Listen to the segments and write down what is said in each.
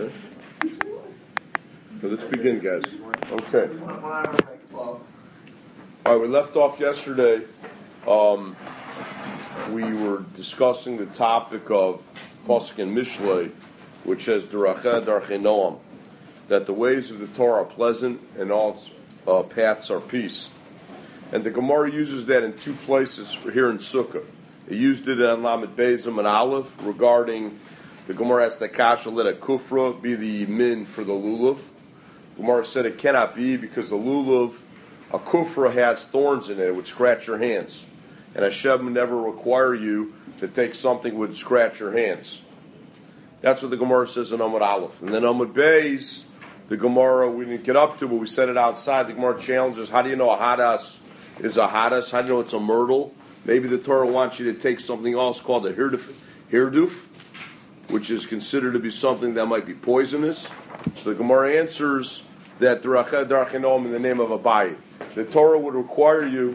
Okay. So let's begin, guys. Okay. All right, we left off yesterday. We were discussing the topic of Pasuk and Mishlei, which says Deracheh Darchei Noam, that the ways of the Torah are pleasant and all its paths are peace. And the Gemara uses that in two places here in Sukkah. It used it in Lamed Beis and Aleph regarding the Gemara asked that Kasha let a kufra be the min for the lulav. Gemara said it cannot be because the lulav, a kufra has thorns in it. It would scratch your hands. And Hashem would never require you to take something that would scratch your hands. That's what the Gemara says in Amud Aleph. And then Amud Beis, the Gemara, we didn't get up to, but we said it outside. The Gemara challenges, how do you know a hadas is a hadas? How do you know it's a myrtle? Maybe the Torah wants you to take something else called a hirduf, which is considered to be something that might be poisonous. So the Gemara answers that Deracheh Darchei Noam in the name of Abaye. The Torah would require you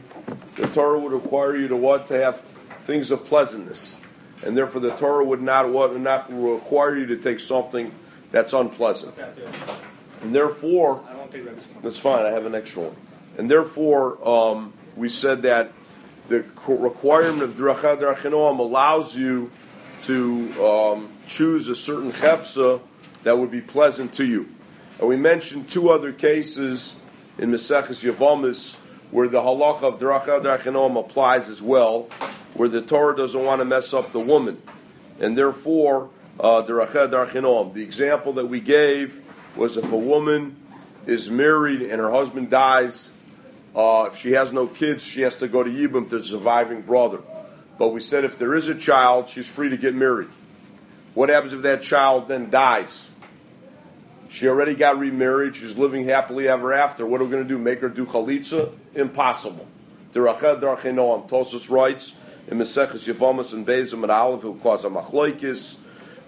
to what? To have things of pleasantness. And therefore the Torah would not require you to take something that's unpleasant. And therefore, that's fine, I have an extra one. And therefore, we said that the requirement of Deracheh Darchei Noam allows you to choose a certain chefsa that would be pleasant to you. And we mentioned two other cases in Maseches Yevamos where the halacha of Deracheh Darchei Noam applies as well, where the Torah doesn't want to mess up the woman. And therefore, Deracheh Darchei Noam. The example that we gave was if a woman is married and her husband dies, if she has no kids, she has to go to Yibum to the surviving brother. But we said if there is a child, she's free to get married. What happens if that child then dies? She already got remarried. She's living happily ever after. What are we going to do? Make her do chalitza? Impossible. Deracheh Darchei Noam. Tosfos writes in Maseches Yevamos and Beis and Aleph, it will cause a machloikis.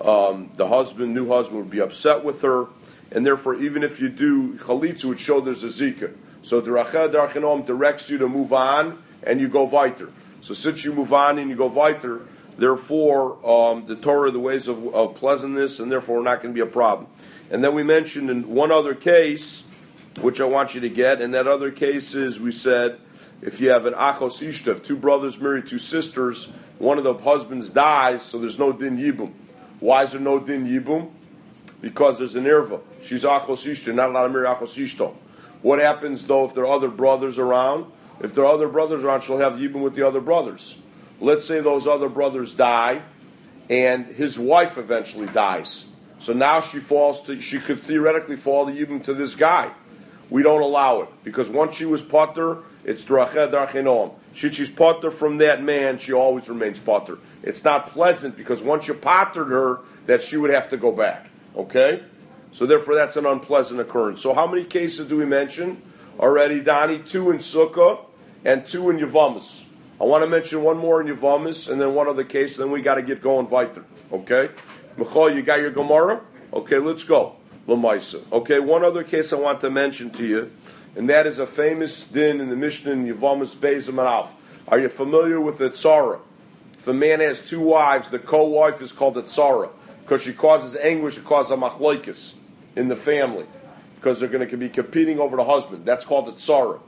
The new husband would be upset with her. And therefore, even if you do chalitza, it would show there's a zika. So Deracheh Darchei Noam directs you to move on and you go weiter. So since you move on and you go weiter, therefore the Torah, the ways of pleasantness, and therefore not going to be a problem. And then we mentioned in one other case, which I want you to get, and that other case is, we said, if you have an achos ishtav, two brothers married two sisters, one of the husbands dies, so there's no din yibum. Why is there no din yibum? Because there's an irva. She's achos ishtav, not allowed to marry achos ishtav. What happens, though, if there are other brothers around? If there are other brothers around, she'll have yibum with the other brothers. Let's say those other brothers die, and his wife eventually dies. So now she could theoretically fall to yibum to this guy. We don't allow it, because once she was pater, it's Deracheh Darchei Noam. She's pater from that man, she always remains pater. It's not pleasant, because once you patered her, that she would have to go back. Okay? So therefore that's an unpleasant occurrence. So how many cases do we mention already, Donnie? 2 in Sukkah and 2 in Yevamos. I want to mention one more in Yevamos and then one other case, then we got to get going weiter. Okay? Michal, you got your Gemara? Okay, let's go. L'maisa. Okay, one other case I want to mention to you, and that is a famous din in the Mishnah in Yevamos Beis and Aleph. Are you familiar with the tzara? If a man has 2 wives, the co-wife is called a tzara, because she causes anguish, it causes a machloikis in the family, because they're going to be competing over the husband. That's called a tzara.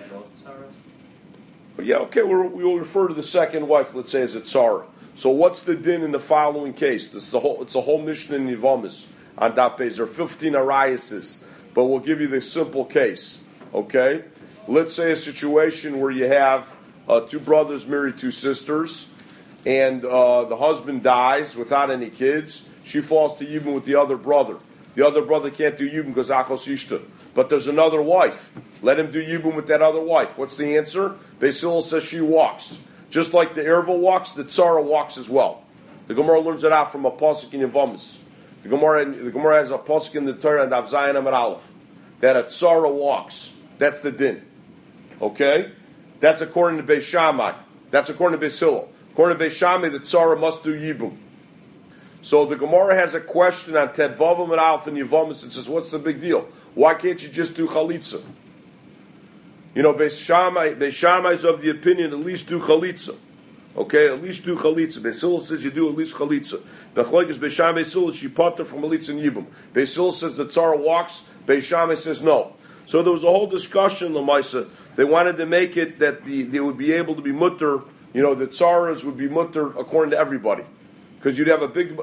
But yeah, okay, we'll refer to the second wife, let's say, as a tzara. So what's the din in the following case? It's a whole Mishnah in Yevamos on Daf Beis. There are 15 ariases, but we'll give you the simple case. Okay? Let's say a situation where you have 2 brothers married 2 sisters, and the husband dies without any kids. She falls to yibum with the other brother. The other brother can't do yibum because achos ishta. But there's another wife. Let him do yibum with that other wife. What's the answer? Beis Hillel says she walks. Just like the Erva walks, the Tzara walks as well. The Gemara learns it out from a pasuk in Yevamos. The Gemara has a pasuk in the Torah and Daf Zayin Amud Aleph that a Tzara walks. That's the din. Okay? That's according to Beis Shammai. That's according to Beis Hillel. According to Beis Shammai, the Tzara must do yibum. So the Gemara has a question on Tet Vav Amud Aleph in Yevamos and says, what's the big deal? Why can't you just do chalitza? You know, Beis Shammai is of the opinion at least do chalitza. Okay, at least do chalitza. Beis Hillel says you do at least chalitza. Bechloikis Beis Shammai Beis Hillel, she potter from chalitza and yibum. Beis Hillel says the tzara walks. Beis Shammai says no. So there was a whole discussion, Lamaisa. They wanted to make it that they would be able to be mutter. The tzaras would be mutter according to everybody, because you'd have a big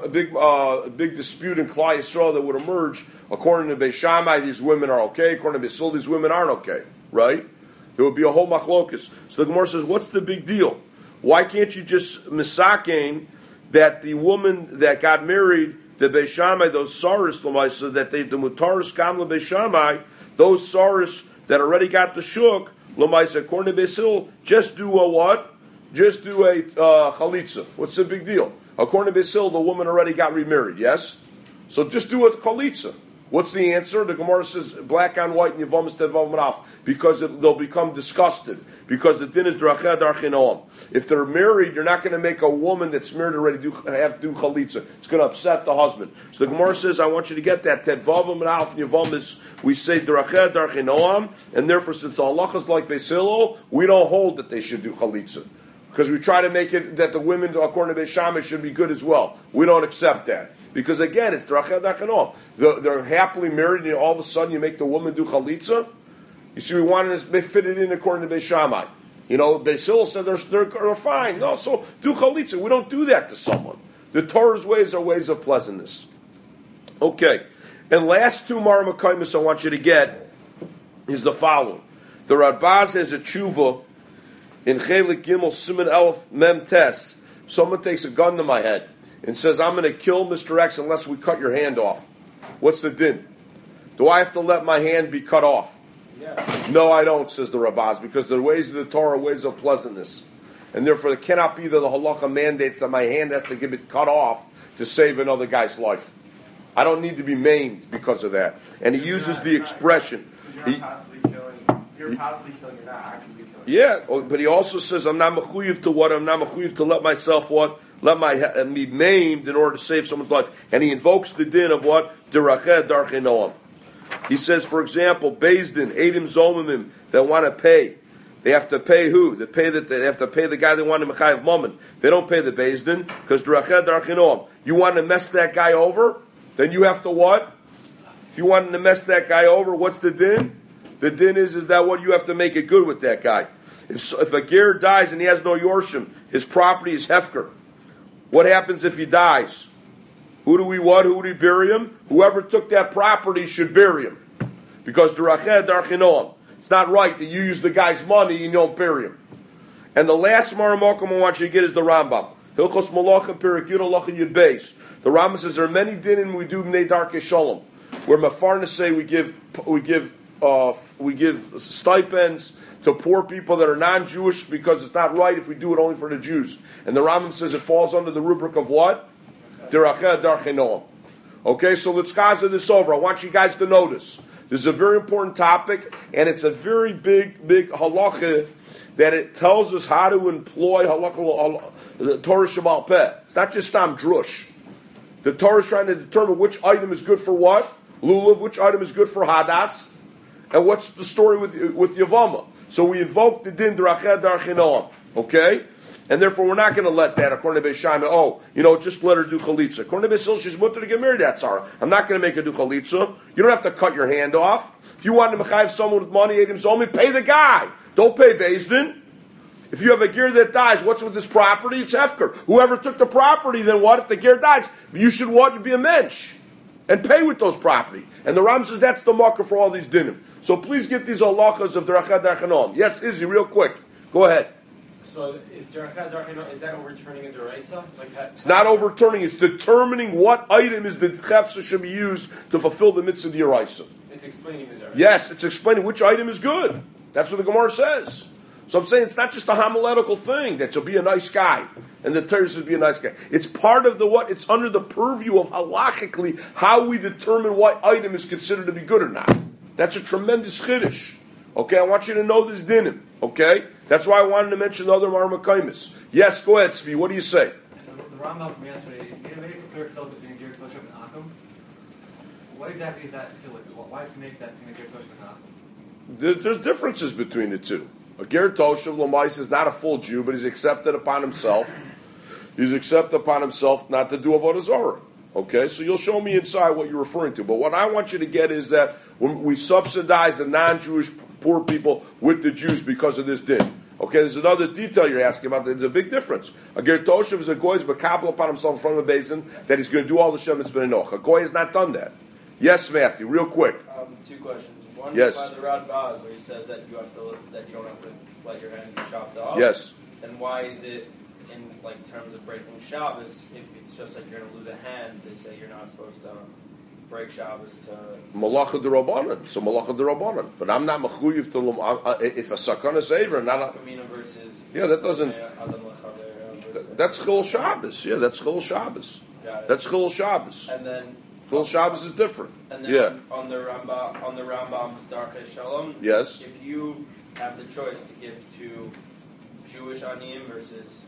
dispute in Klal Yisrael that would emerge. According to Beis Shammai, these women are okay. According to Beis Hillel, these women aren't okay. Right? There would be a whole machlokus. So the Gemara says, what's the big deal? Why can't you just misakein that the woman that got married, the Beis Shammai, those saris l'maisa, that the mutaris gamla Beis Shammai, those saris that already got the shuk l'maisa, according to Beis Hillel, just do a what? Just do a chalitza. What's the big deal? According to Beis Hillel, the woman already got remarried. Yes, so just do a chalitza. What's the answer? The Gemara says black on white and Yavamas Tevav Manaf, because they'll become disgusted. Because the din is Dracheh Darchei Noam. If they're married, you're not going to make a woman that's married already have to do chalitza. It's going to upset the husband. So the Gemara says, I want you to get that Tevav Manaf and Yavamas. We say Dracheh Darchei Noam, and therefore, since the halacha is like Beis Hillel, we don't hold that they should do chalitza. Because we try to make it that the women, according to Beis Shammai, should be good as well. We don't accept that. Because again, it's Dracheh Darchei Noam. They're happily married, and all of a sudden you make the woman do chalitza. You see, we wanted to fit it in according to Beis Shammai. Beis Hillel said they're fine. No, so do chalitza. We don't do that to someone. The Torah's ways are ways of pleasantness. Okay. And last two Maramakamis I want you to get is the following. The Radbaz has a tshuva in Chelik Gimel Siman Elf Mem Tes. Someone takes a gun to my head and says, I'm going to kill Mr. X unless we cut your hand off. What's the din? Do I have to let my hand be cut off? Yes. No, I don't, says the Rabaz, because the ways of the Torah are ways of pleasantness. And therefore, it cannot be that the halacha mandates that my hand has to get it cut off to save another guy's life. I don't need to be maimed because of that. And he uses the expression. You're possibly killing, you're not actually killing. Yeah, but he also says, I'm not mechuyev to what? I'm not mechuyev to let myself what? Let me maimed in order to save someone's life. And he invokes the din of what? Deracheh Darchei Noam. He says, for example, Beis Din, Eidim Zomimim, that want to pay. They have to pay who? They have to pay the guy they want to mechayev mammon. They don't pay the Beis Din, because Deracheh Darchei Noam. You want to mess that guy over? Then you have to what? If you want to mess that guy over, what's the din? The din is that what? You have to make it good with that guy. If a ger dies and he has no yorshim, his property is hefker. What happens if he dies? Who do we bury him? Whoever took that property should bury him. Because Deracheh Darchei Noam. It's not right that you use the guy's money and you don't bury him. And the last Maramakom I want you to get is the Rambam. Hilchos Malachim Perek Yud Halacha Yud Beis. The Rambam says there are many dinim we do b'nei Darkei Shalom, where Mefarnas say we give stipends to poor people that are non-Jewish because it's not right if we do it only for the Jews. And the Rambam says it falls under the rubric of what? Deracheh Darchei Noam. Okay, so let's gaza this over. I want you guys to notice. This is a very important topic, and it's a very big halacha that it tells us how to employ halacha, the Torah Shemal Peh. It's not just Stam Drush. The Torah is trying to determine which item is good for what? Lulav, which item is good for Hadas, and what's the story with Yavama. So we invoke the din Deracheh Darchei Noam, okay? And therefore we're not going to let that, according to Beis Shammai, just let her do chalitza. According to Beis Hillel, she's mutter to get married, that's all right. I'm not going to make her do chalitza. You don't have to cut your hand off. If you want to mechayev someone with money, Eidim Zomi, pay the guy. Don't pay Beis Din. If you have a ger that dies, what's with this property? It's hefker. Whoever took the property, then what? If the ger dies, you should want to be a mensch and pay with those property. And the Ram says that's the marker for all these dinim. So please get these halachas of Deracheh Darchei Noam. Yes, Izzy, real quick. Go ahead. So is Deracheh Darchei Noam, is that overturning a deraisa? It's not overturning. It's determining what item is the chefsa should be used to fulfill the mitzvah deraisa. It's explaining the deraisa. Yes, it's explaining which item is good. That's what the Gemara says. So I'm saying it's not just a homiletical thing that you'll be a nice guy and the Torah says be a nice guy. It's part of it's under the purview of halachically how we determine what item is considered to be good or not. That's a tremendous chiddush. Okay, I want you to know this dinim. Okay, that's why I wanted to mention the other Marmakaimis. Yes, go ahead, Svi. What do you say? The Rambam from yesterday, he made a clear chiluk between Ger Koshov and Akum. What exactly is that chiluk? Why does he make that between Ger Koshov and Akum? There's differences between the two. A ger toshav l'mais is not a full Jew, but he's accepted upon himself. He's accepted upon himself not to do avodah zarah. Okay, so you'll show me inside what you're referring to. But what I want you to get is that when we subsidize the non-Jewish poor people with the Jews because of this din. Okay, there's another detail you're asking about. There's a big difference. A ger toshav is a goy is makabel upon himself in front of a basin that he's going to do all the shemitz b'nei. A goy has not done that. Yes, Matthew, real quick. Two questions. One Yes. is by the Radbaz, where he says that you don't have to let your hand be chopped off. Yes. And why is it in terms of breaking Shabbos, if it's just like you're going to lose a hand, they say you're not supposed to break Shabbos to Malacha d'Rabbanan. So Malacha d'Rabbanan. But I'm not mechuyev to if a sakana is aver, not Kamina versus that doesn't. Adam Lechaver. That's Chil Shabbos. Yeah, that's Chil Shabbos. Got it. That's Chil Shabbos. And then Chil Shabbos is different. And then on the Rambam's Darchei Shalom, Yes. if you have the choice to give to Jewish aniyim versus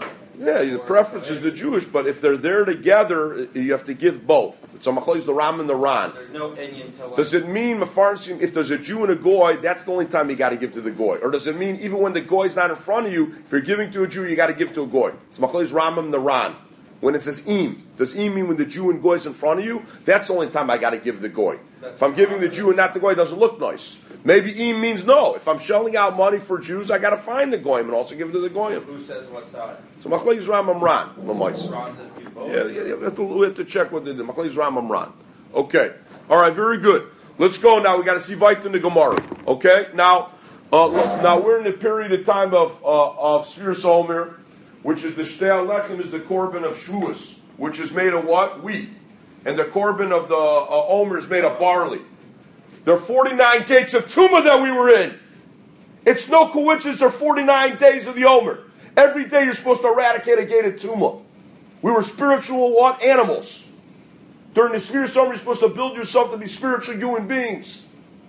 The preference is the Jewish, but if they're there together, you have to give both. It's a machlokes the Ram and the Ran. There's no inyan to Does it mean Mefarsim, if there's a Jew and a Goy, that's the only time you got to give to the Goy? Or does it mean even when the Goy is not in front of you, if you're giving to a Jew, you got to give to a Goy? It's machlokes Ram and the Ran. When it says im, does im mean when the Jew and Goy is in front of you? That's the only time I got to give the Goy. If I'm giving the Jew and not the Goy, it doesn't look nice. Maybe im means no. If I'm shelling out money for Jews, I got to find the Goyim and also give it to the Goyim. Who says what side? So machlokes Ram and Ran. Ron says do both. We have to check what they did. Machlokes Ram and Ran. Okay. All right. Very good. Let's go now. We got to see Vayt in the Gemara. Okay. Now we're in a period of time of Sfiras Omer, which is the Shtei Lechem is the korban of Shavuos, which is made of what? Wheat. And the korban of the Omer is made of barley. There are 49 gates of Tumah that we were in. It's no coincidence there are 49 days of the Omer. Every day you're supposed to eradicate a gate of Tumah. We were spiritual what? Animals. During the Sfiras Omer, you're supposed to build yourself to be spiritual human beings.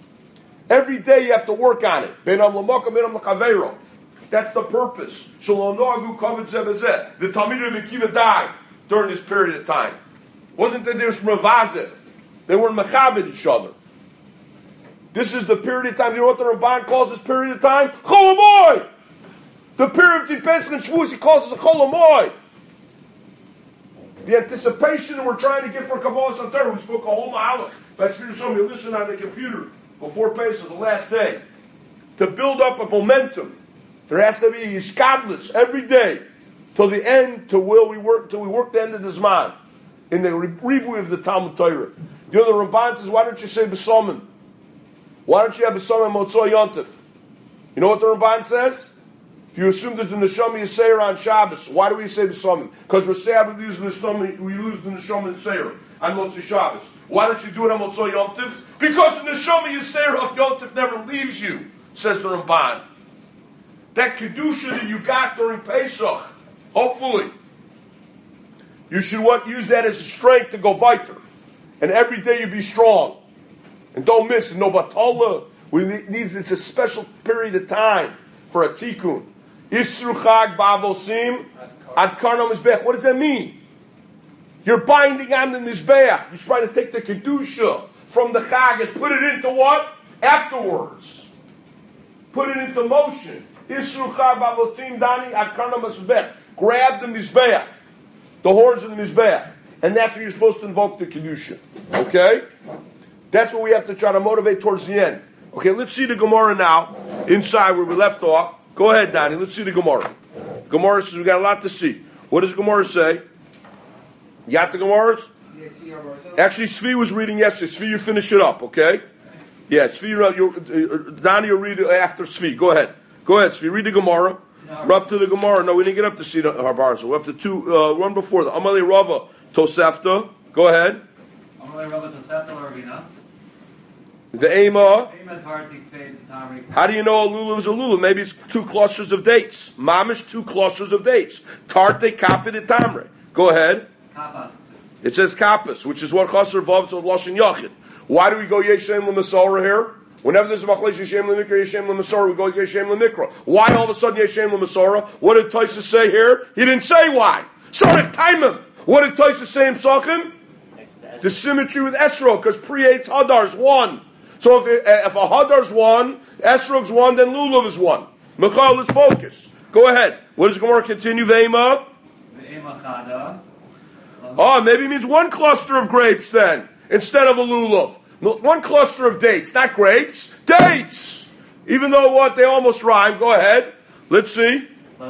Every day you have to work on it. Beinam l'makam, beinam l'chaveiro. That's the purpose. Shalom noagu kavod zeh b'zeh. The Talmidim of Akiva died during this period of time. Wasn't that they were mevazeh? They were mechabed each other. This is the period of time. You know what the Ramban calls this period of time? Chol Hamoed. The period between Pesach and Shavuos, he calls it a Chol Hamoed. The anticipation that we're trying to get for Kabbalah Sater. We spoke a whole mahalach. But you listen on the computer before Pesach, the last day, to build up a momentum. There has to be a yishkadlis every day till the end, till we work the end of the Zman in the review of the Talmud Torah. You know the Ramban says, why don't you say B'Samim? Why don't you have B'Samim Motzoi Yontif? You know what the Ramban says? If you assume there's a Neshama Yisera on Shabbos, why do we say B'Samim? Because we're saying we lose the Neshama Yisera on Motzoi Shabbos. Why don't you do it on Motzoi Yontif? Because the Neshama Yisera of Yontif never leaves you, says the Ramban. That Kedusha that you got during Pesach, hopefully, you should use that as a strength to go weiter. And every day you be strong. And don't miss, no batala. It's a special period of time for a tikkun. Isru chag ba'avosim ad karno mizbeach. What does that mean? You're binding on the mizbeach. You're trying to take the kedusha from the chag and put it into what? Afterwards. Put it into motion. Isru chag ba'avosim dani ad karno mizbeach. Grab the mizbeach, the horns of the mizbeach, and that's where you're supposed to invoke the kedusha. Okay? That's what we have to try to motivate towards the end. Okay, let's see the Gemara now, inside where we left off. Go ahead, Donnie, let's see the Gemara. Gemara says we got a lot to see. What does Gemara say? You got the Gemaras? Actually, Tzvi was reading yesterday. Tzvi, you finish it up, okay? Yeah, Tzvi, Donnie will read it after Tzvi. Go ahead. Go ahead, Tzvi, read the Gemara. We're up to the Gemara. No, we didn't get up to see the Harbar, so we're up to one before the Amalei Rava Tosefta. Go ahead. Amalei Rava Tosefta Ravina. The Ema. How How do you know a lulav is a lulav? Maybe it's 2 clusters of dates. Mamish, 2 clusters of dates. Tarte kapit et tamre. Go ahead. It says kappas, which is what chaser vavs of lashon yachid. Why do we go yeshem l'masora here? Whenever there's a machlei yeshem l'mikra, yeshem l'masora, we go yeshem l'mikra. Why all of a sudden yeshem l'masora? What did Tosfos say here? He didn't say why. Sarich taimim. What did Tosfos say in Psachim? The symmetry with Esrog, because pre-8's Hadar's 1. So if a Hadar's 1, Esrog's 1, then Lulav is 1. Michal, let's focus. Go ahead. What does Gemara continue? Ve'ema? Ve'ema chada. Oh, maybe it means one cluster of grapes then, instead of a lulav. One cluster of dates, not grapes. Dates! Even though what? They almost rhyme. Go ahead. Let's see.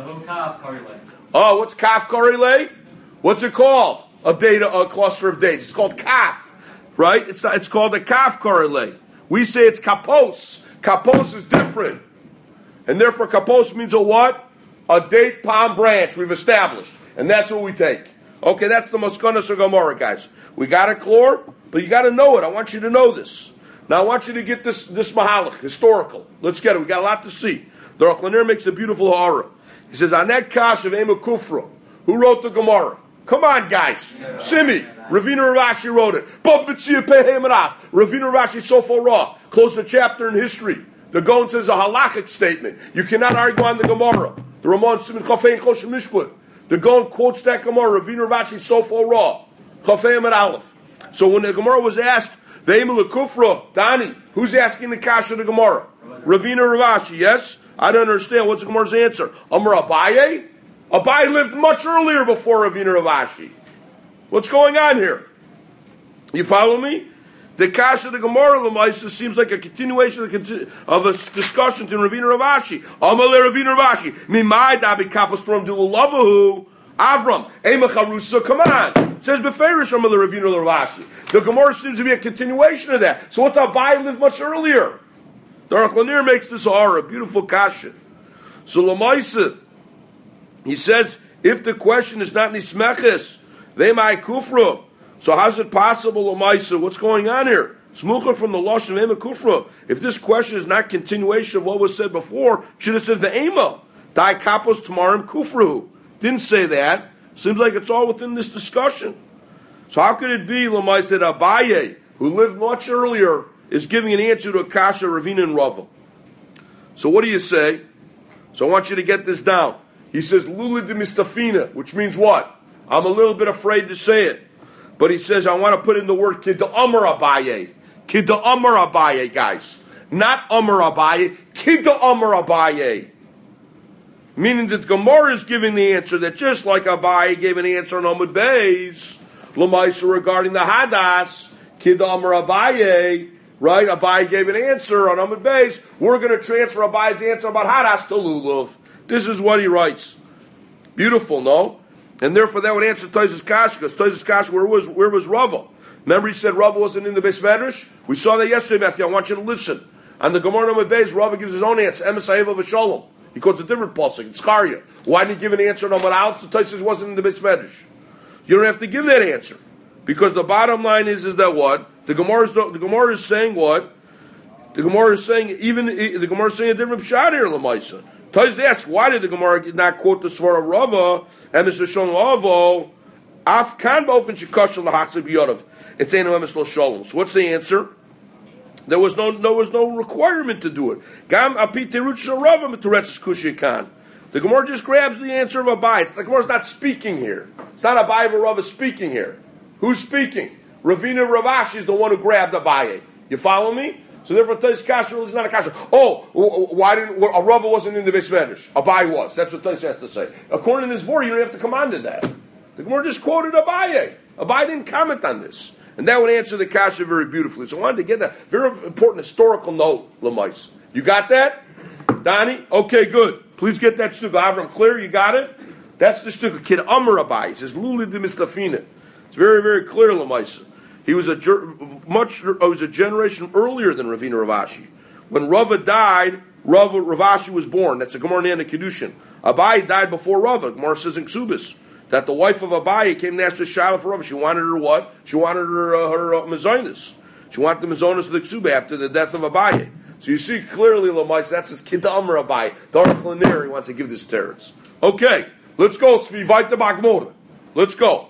Oh, what's kaf karile? What's it called? A cluster of dates. It's called kaf, right? It's called a kaf karile. We say it's kapos. Kapos is different. And therefore kapos means a what? A date palm branch we've established. And that's what we take. Okay, that's the Maskanas of Gemara, guys. We got it, Chlor, but you got to know it. I want you to know this. Now I want you to get this mahalach, historical. Let's get it. We got a lot to see. The Aruch LaNer makes a beautiful hara. He says, Anet Kash of Ema Kufra. Who wrote the Gemara? Come on, guys. Simi. Ravina Ravashi wrote it. Ravina Ravashi Sofo Ra. Close the chapter in history. The Gaon says a halachic statement. You cannot argue on the Gemara. The Ramon Simon Chafei and Choshen Mishput. The Gaon quotes that Gemara. Ravina Ravashi Sofo Ra. Chafei and Aleph. So when the Gemara was asked, Ve'ema Kufra, Dani, who's asking the Kash of the Gemara? Ravina Ravashi, yes? I don't understand. What's the Gemara's answer? Amar Abaye? Abaye lived much earlier before Ravina Ravashi. What's going on here? You follow me? The Kash of the Gemara Lamaisa seems like a continuation of a discussion to Ravina Ravashi. Amale Ravina Ravashi. Mimai dabi kapas from dulavahu. Avram. Ema charusa. Come on. It says beferish amale Ravina Ravashi. The Gemara seems to be a continuation of that. So what's Abaye lived much earlier? The Aruch LaNer makes this a beautiful kasha. So Lamaisa, he says, if the question is not nismeches, ve'mai kufra. So how's it possible, Lamaisa? What's going on here? Smucha from the Lashon ve'ema kufra. If this question is not continuation of what was said before, should have said ve'ema. Dai kapos tamarim kufru. Didn't say that. Seems like it's all within this discussion. So how could it be, Lamaisa, that Abaye, who lived much earlier, is giving an answer to Akasha, Ravina, and Rava? So what do you say? So I want you to get this down. He says, Lula de Mistafina, which means what? I'm a little bit afraid to say it. But he says, I want to put in the word Kidda Amar Abaye. Kidda Amar Abaye, guys. Not Amar Abaye, Kidda Amar Abaye. Meaning that Gemara is giving the answer that just like Abaye gave an answer on Amud Beis, Lamaisa regarding the Hadas, Kidda Amar Abaye, right? Abaye gave an answer on Amud Beis. We're going to transfer Abaye's answer about Hadas to Lulav. This is what he writes. Beautiful, no? And therefore that would answer Taisus Kash, because Taisus Kash, where was Rava? Remember he said Rava wasn't in the Beis Medrash? We saw that yesterday, Matthew. I want you to listen. On the Gemara Amud Beis, Rava gives his own answer. Emes Ha'eva V'Shalom. He quotes a different pasuk. It's Charia. Why didn't he give an answer on Amud Aleph? So Taisus wasn't in the Beis Medrash. You don't have to give that answer. Because the bottom line is that what? The Gemara is saying what? The Gemara is saying the Gemara is saying a different pshat here, Lamaisa. Taisus asks, why did the Gemara not quote the Svara Rava and Mr. Shalom Avo? Af kan bofen shekashel lahachzir biyadav. It's ain't no emes lo shalom. So what's the answer? There was no requirement to do it. Gam api terut shel Rava miteretzes kushikan. The Gemara just grabs the answer of Abaye. The Gemara's not speaking here. It's not Abaye or Rava speaking here. Who's speaking? Ravina Ravashi is the one who grabbed Abaye. You follow me? So therefore, Taisus Kasha is not a Kasha. Oh, why didn't Rava wasn't in the Beis Medrash? Abaye was. That's what Taisus has to say. According to this Vor, you don't have to come on to that. The Gemara just quoted Abaye. Abaye didn't comment on this, and that would answer the Kasha very beautifully. So I wanted to get that very important historical note, Lamais. You got that, Donnie? Okay, good. Please get that shtuk. Avram, clear? You got it? That's the shtuk. Kid Amar Abaye. He says Luli de Mistafina. It's very, very clear, Lamaisa. He was a generation earlier than Ravina Ravashi. When Rava died, Ravashi was born. That's a Gemara Nana Kedushin. Abaye died before Rava. Gemara says in Ksubis that the wife of Abaye came to ask the Shiloh for Rava. She wanted her what? She wanted her Mazonis. She wanted the Mazonis of the Ksubah after the death of Abaye. So you see clearly, Lamais, that's his Kid Amar Abaye. The Aruch LaNer, he wants to give this teretz. Okay, let's go. Svivayta Bagmora. Let's go.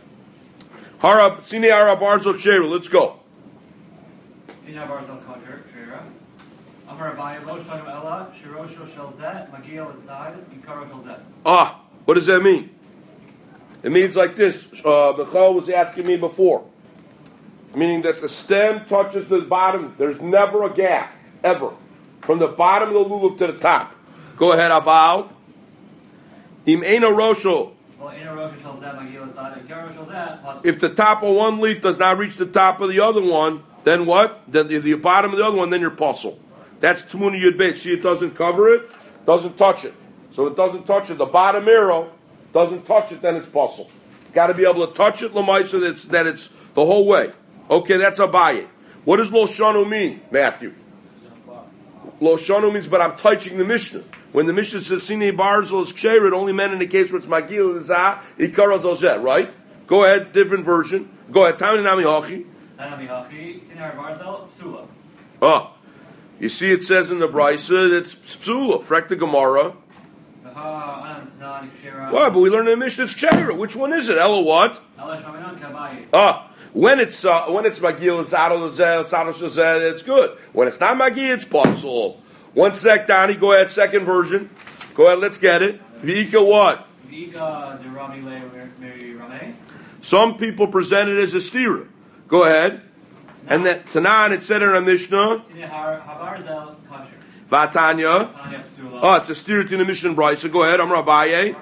Harab, Sine Harab Arzo Shera, let's go. Sine Harab Arzo Shera. Amar Abaye Lo Shalom Ella, Shirosho Shalzet, Magiel Inside, Yikaro Shalzet. Ah, what does that mean? It means like this. Michal was asking me before. Meaning that the stem touches the bottom. There's never a gap, ever. From the bottom of the lulav to the top. Go ahead, Aval. Im Eino Rosho. If the top of one leaf does not reach the top of the other one, then what? Then the bottom of the other one, then you're puzzle. That's Tmuna Yud Beit. See, it doesn't cover it, doesn't touch it. So it doesn't touch it. The bottom arrow doesn't touch it, then it's puzzle. It's got to be able to touch it, Lamai, so that it's the whole way. Okay, that's Abaye. What does Lo Shanu mean, Matthew? Lo Shanu means, but I'm touching the Mishnah. When the Mishnah says Sine Barzel is Ksher, it only meant in the case where it's Magil Zah, Ikara Zalzeh, right? Go ahead, different version. Go ahead, Tami Nami Hachi. Oh, you see it says in the Brisa, it's Psula, Frek the Gemara. Why? But we learned in the Mishnah it's Ksher. Which one is it? Ella what? When it's Magil Zah, it's good. When it's not Magil, it's Pasul. One sec, Donnie, go ahead, second version. Go ahead, let's get it. Vika what? Some people present it as a stira. Go ahead. And that Tanan, it said in our Mishnah. Vatanya. Oh, it's a stira to the Mishnah Brisa. Go ahead, I'm Rabbaye.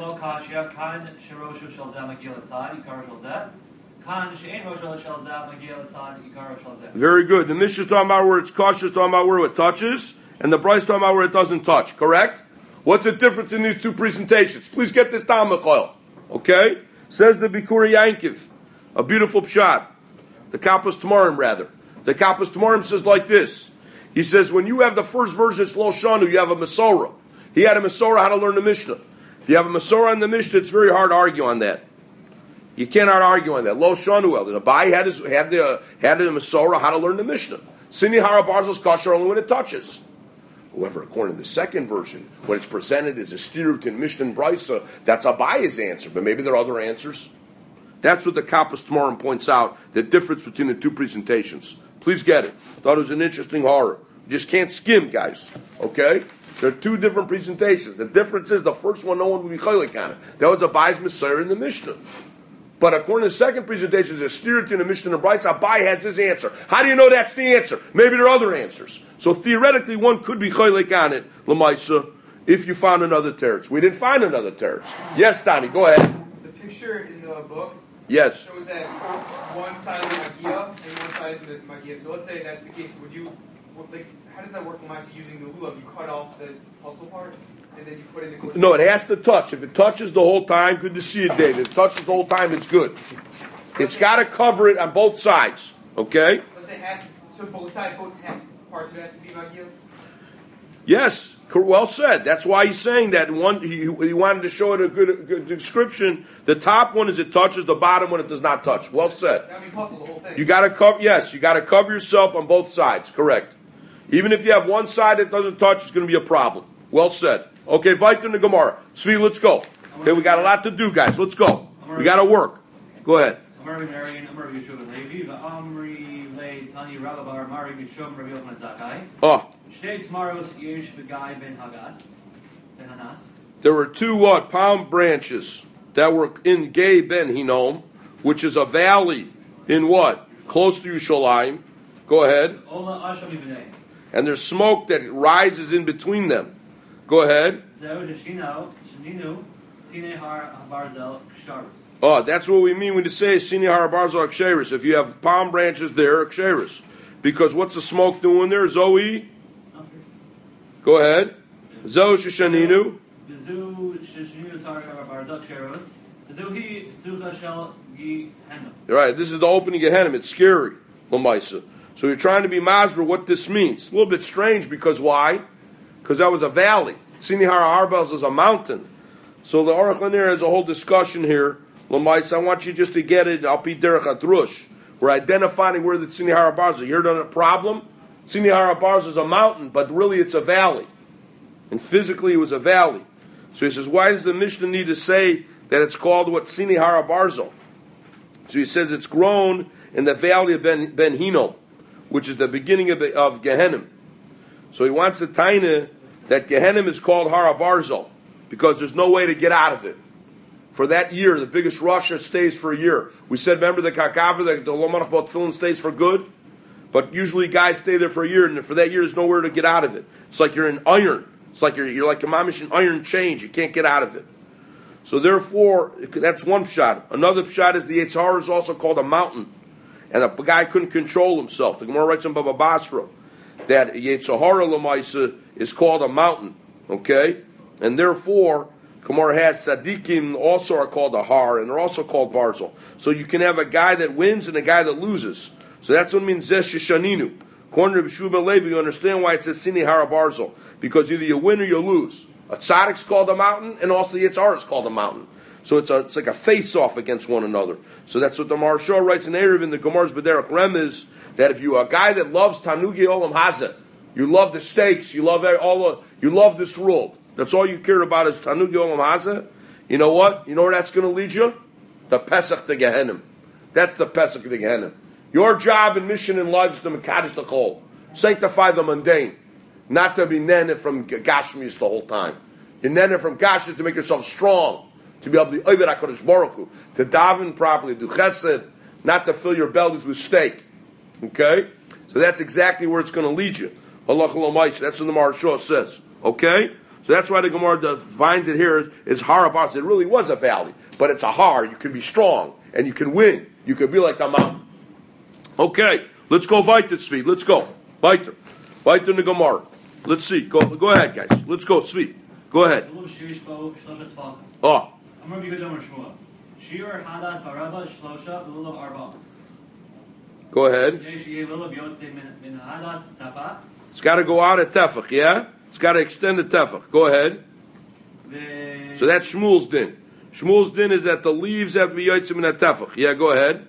Very good. The Mishnah is talking about where it's kosher, talking about where it touches. And the Bryce talking about where it doesn't touch, correct? What's the difference in these two presentations? Please get this down, Michael. Okay? Says the Bikuri Yankiv. A beautiful pshat. The Kappas Tamarim, rather. The Kappas Tamarim says like this. He says, when you have the first version, it's Lo Shanu, you have a Masorah. He had a Masorah how to learn the Mishnah. If you have a Masorah in the Mishnah, it's very hard to argue on that. You cannot argue on that. Lo Shanu, the Abai had the Masorah how to learn the Mishnah. Sini Hara Barzel's kosher only when it touches. However, according to the second version, when it's presented as a stira in Mishnah and Brisa, that's Abaye's answer, but maybe there are other answers. That's what the Kappas Tamarim points out, the difference between the two presentations. Please get it. Thought it was an interesting horror. You just can't skim, guys. Okay? There are two different presentations. The difference is the first one, no one would be chaylik on it. That was Abaye's Messiah in the Mishnah. But according to the second presentation, there's a stira in the Mishnah and Brisa. Abaye has his answer. How do you know that's the answer? Maybe there are other answers. So theoretically, one could be chaylik on it, Lamaisa, if you found another teretz. We didn't find another teretz. Yes, Donnie, go ahead. The picture in the book yes. shows that one side of the magia and one side is the magia. So let's say that's the case. How does that work, Lamaisa, using the lulav? You cut off the puzzle part? And then you put it in. No, it has to touch. If it touches the whole time, good to see you, David. If it touches the whole time, it's good. It's got to cover it on both sides. Okay? Let's say both parts of it have to be magia? Yes, well said. That's why he's saying that. He wanted to show it a good description. The top one is it touches, the bottom one it does not touch. Well said. That would be puzzle, the whole thing. You got to cover. Yes, you got to cover yourself on both sides. Correct. Even if you have one side that doesn't touch, it's going to be a problem. Well said. Okay, Vayter in the Gemara. Tzvi, let's go. Okay, we got a lot to do, guys. Let's go. We got to work. Go ahead. Oh. There were two palm branches that were in Gei Ben Hinnom, which is a valley in what? Close to Yerushalayim. Go ahead. And there's smoke that rises in between them. Go ahead. Oh, that's what we mean when you say Sini Har Barzel Aksheris. If you have palm branches there, Aksheris. Because what's the smoke doing there? Zoe? Go ahead. Zo Shishaninu. Right, this is the opening Gehenna. It's scary, Lamaisa. So you're trying to be masber what this means. It's a little bit strange because why? Because that was a valley. Sini Har Arbels is a mountain. So the Aruch LaNer has a whole discussion here. Lamais, I want you just to get it. I'll be derech atrush. We're identifying where the Sini Har Arbels are. You heard on a problem? Sini Har Arbels is a mountain, but really it's a valley. And physically it was a valley. So he says, why does the Mishnah need to say that it's called what Sini Har Barzel? So he says it's grown in the valley of Ben Hinnom, which is the beginning of Gehenna. So he wants to taina that Gehenna is called Har Barzel because there's no way to get out of it. For that year, the biggest Russia stays for a year. We said, remember the Kakaver, the Lomanach Bot Tefillin stays for good? But usually guys stay there for a year, and for that year, there's nowhere to get out of it. It's like you're in iron. It's like you're like a mamish in iron chains. You can't get out of it. So therefore, that's one pshat. Another pshat is the Yetzer Hara is also called a mountain, and the guy couldn't control himself. The Gemara writes in Baba Basra that Yetzer Hara Lamaisa is called a mountain. Okay, and therefore, Gemara has tzaddikim also are called a har, and they're also called barzel. So you can have a guy that wins and a guy that loses. So that's what it means zesh shaninu. According to B'Shuba Levi, you understand why it says sini hara barzel, because either you win or you lose. A tzaddik's called a mountain, and also the Yetzer Hara is called a mountain. So it's like a face-off against one another. So that's what the Maharsha writes in Erev in the Gemara's B'derech Remez, that if you are a guy that loves Tanugi Olam Hazeh, you love the steaks, you love this world, that's all you care about is Tanugi Olam Hazeh, you know what? You know where that's going to lead you? The Pesach to Gehenim. That's the Pesach to Gehenim. Your job and mission in life is to Mekadosh the Chol. Sanctify the mundane. Not to be nene from Gashmis the whole time. You're nene from Gashmis to make yourself strong. To be able to Oived HaKadosh Baruch Hu. To daven properly, do chesed. Not to fill your bellies with steak. Okay? So that's exactly where it's going to lead you. Allah Chalamayis. That's what the Maharsha says. Okay? So that's why the Gemara defines it here as Har Abbas. It really was a valley. But it's a Har. You can be strong. And you can win. You can be like the mountain. Okay. Let's go weiter, Tzvi. Let's go. Weiter. Weiter in the Gemara. Let's see. Go ahead, guys. Let's go, Tzvi. Go ahead. Oh. Go ahead. It's got to go out at Tefach, yeah? It's got to extend the Tefach. Go ahead. So that's Shmuel's din. Shmuel's din is that the leaves have to be yotzim in a Tefach. Yeah, go ahead.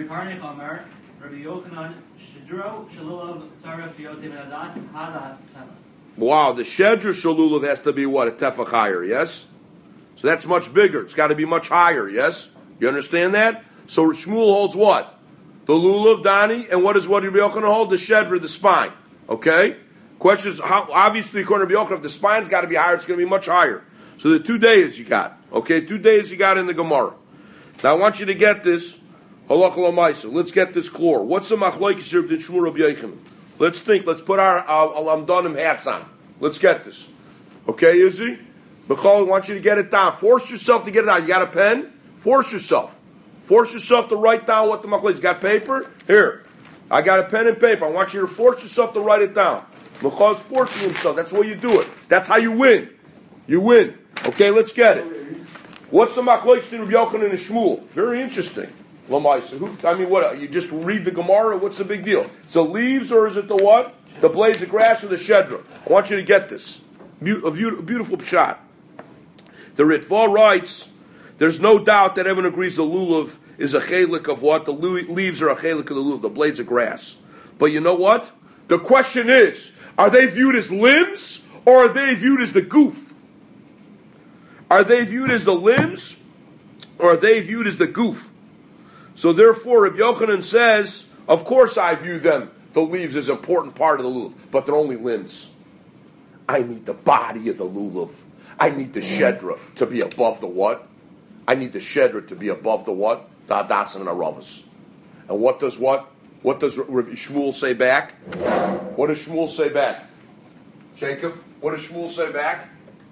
Wow, the Shedra Shalulav has to be what? A Tefach higher, yes? So that's much bigger. It's got to be much higher, yes? You understand that? So Shmuel holds what? The Lulav, Dani, and what Rabbi Yochanan hold? The Shedra, the spine. Okay? Question is, how, obviously, according to Rabbi Yochanan, if the spine's got to be higher, it's going to be much higher. So the 2 days you got. Okay, 2 days you got in the Gemara. Now I want you to get this. Halach l'maisa. Let's get this clear. What's the machlokes here between Shmuel and Rabbi Yochanan? Let's think. Let's put our alamdanim hats on. Let's get this. Okay, Izzy? Bechol, I want you to get it down. Force yourself to get it out. You got a pen? Force yourself. Force yourself to write down what the machlokes. You got paper? Here. I got a pen and paper. I want you to force yourself to write it down. Bechol is forcing himself. That's the way you do it. That's how you win. You win. Okay, let's get it. What's the machlokes between Rabbi Yochanan and Shmuel? Very interesting. I mean, what? You just read the Gemara? What's the big deal? It's the leaves or is it the what? The blades of grass or the Shedra? I want you to get this. A beautiful pshat. The Ritva writes, there's no doubt that everyone agrees the lulav is a chelik of what? The leaves are a chelik of the lulav, the blades of grass. But you know what? The question is, are they viewed as limbs or are they viewed as the goof? Are they viewed as the limbs or are they viewed as the goof? So therefore, Rabbi Yochanan says, of course I view them, the leaves, as an important part of the lulav, but they're only limbs. I need the body of the lulav. I need the Shedra to be above the what? I need the Shedra to be above the what? The Hadassah and Aravas. And what does Shmuel say back? What does Shmuel say back? Jacob, what does Shmuel say back?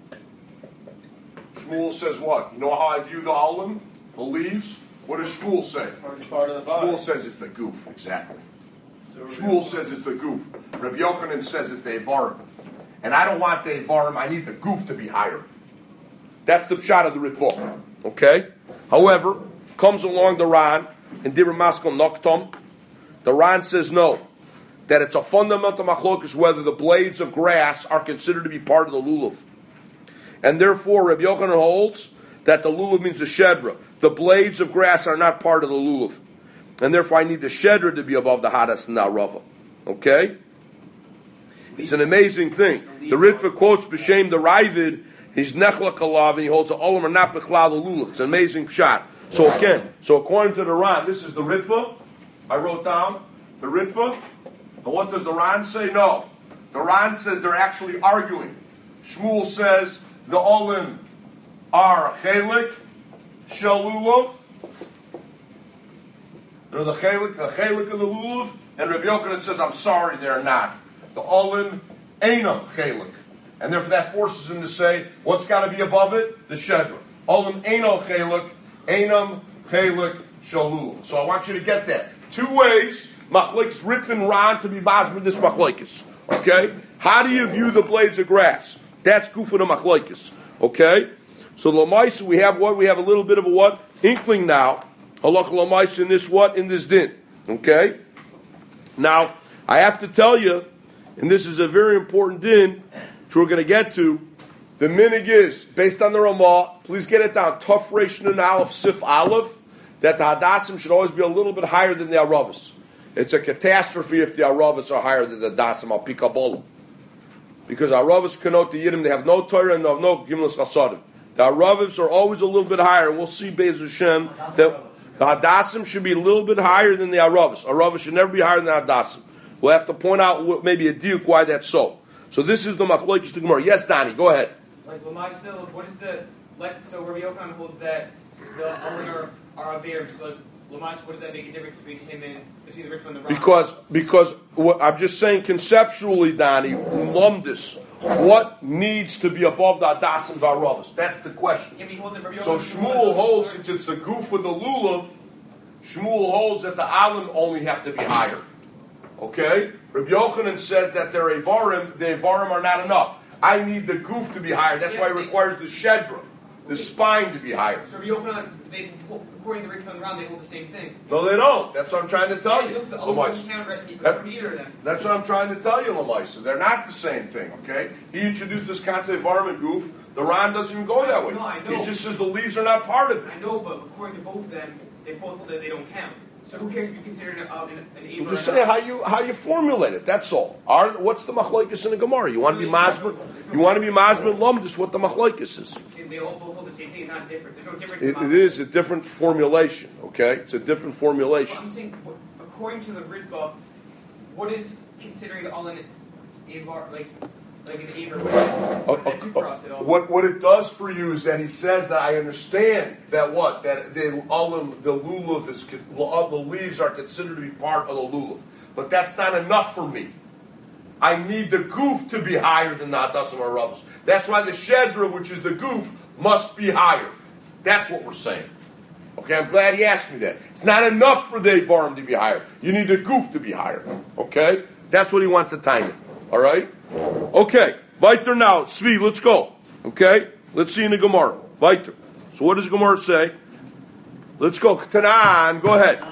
Shmuel says what? You know how I view the olim? The leaves? What does Shmuel say? Part of the body. Shmuel says it's the goof, exactly. Shmuel says it's the goof. Rabbi Yochanan says it's the Evarim. And I don't want the Evarim, I need the goof to be higher. That's the pshat of the Ritva. Okay? However, comes along the Ran, in Dibur Maskal Noktom, the Ran says no. That it's a fundamental machlokus whether the blades of grass are considered to be part of the lulav. And therefore, Rabbi Yochanan holds that the lulav means the shedra. The blades of grass are not part of the lulav. And therefore I need the shedra to be above the hadas and the arava. Okay? It's an amazing thing. The Ritva quotes B'Shem the Ravid, he's nechla kalav, and he holds the olam or not b'chlal the lulav. It's an amazing shot. So again, according to the Ran, this is the Ritva. I wrote down the Ritva. And what does the Ran say? No. The Ran says they're actually arguing. Shmuel says the olim are chelik, shel lulav. They're the chelik of the lulav. And Rabbi Yochanan says, I'm sorry, they're not. The olim ainam chelik. And therefore that forces him to say, what's got to be above it? The shedra. Olam eino chelik, einam chelik shalul. So I want you to get that. Two ways, machlekes written Ran to be masber this machlekes. Okay? How do you view the blades of grass? That's kufa the machlekes. Okay? So Lamaisa, we have what? We have a little bit of a what? Inkling now. Halach Lamaisa in this what? In this din. Okay? Now, I have to tell you, and this is a very important din, which we're going to get to, the minig is, based on the Ramah, please get it down, Tuf Reish Nun Aleph Sif Aleph, that the Hadassim should always be a little bit higher than the Aravas. It's a catastrophe if the Aravas are higher than the Hadassim, al Pikabolim. Because Aravas connote the Yiddim, they have no Torah and no Gimlis Chasadim. The Aravas are always a little bit higher, and we'll see Be'ez Hashem that the Hadassim should be a little bit higher than the Aravas. Aravas should never be higher than the Hadassim. We'll have to point out maybe a diuk why that's so. So this is the machlokes to Gemara. Yes, Donnie, go ahead. Like Lamaisa, what is the so Rabbi Yochanan holds that the Alin are Averim. So Lamaisa, what does that make a difference between him and between the rich one and the wrong? Because what I'm just saying conceptually, Donnie, lumdis, what needs to be above the Adas and Varavas? That's the question. Yeah, so Shmuel holds, since it's the goof of the lulav, Shmuel holds that the Alim only have to be higher. Okay? Rabbi Yochanan says that the Avarim are not enough. I need the goof to be higher. That's why it requires the shedra, the spine to be higher. So Rabbi Yochanan, according to the rich from the round, they hold the same thing. No, they don't. That's what I'm trying to tell you. That's what I'm trying to tell you, Lamaisa. They're not the same thing, okay? He introduced this concept of Avarim and goof. The Ran doesn't even go that way. No, I know. He just says the leaves are not part of it. I know, but according to both of them, they both hold that they don't count. So who cares if you consider an Aver? I'm just saying how you formulate it. That's all. What's the machlokes in the Gemara? You want to be masber? You want to be masber lumdus? What the machlokes is? They all both hold the same thing. It's not different. There's no difference. It is a different formulation. Okay, it's a different formulation. I'm saying, according to the Ritva, what is considering the Alin Avar like an Aver? What does that do for us at all? What it does for you is that he says that I understand that the lulav is the leaves are considered to be part of the lulav, but that's not enough for me. I need the goof to be higher than the Hadasim or Ravos. That's why the Shedra, which is the goof, must be higher. That's what we're saying. Okay, I'm glad he asked me that. It's not enough for the Avarim to be higher. You need the goof to be higher. Okay? That's what he wants to time it. All right? Okay. Weiter now. Tzvi, let's go. Okay? Let's see in the Gemara. Weiter. So what does the Gemara say? Let's go. Tanan, go ahead.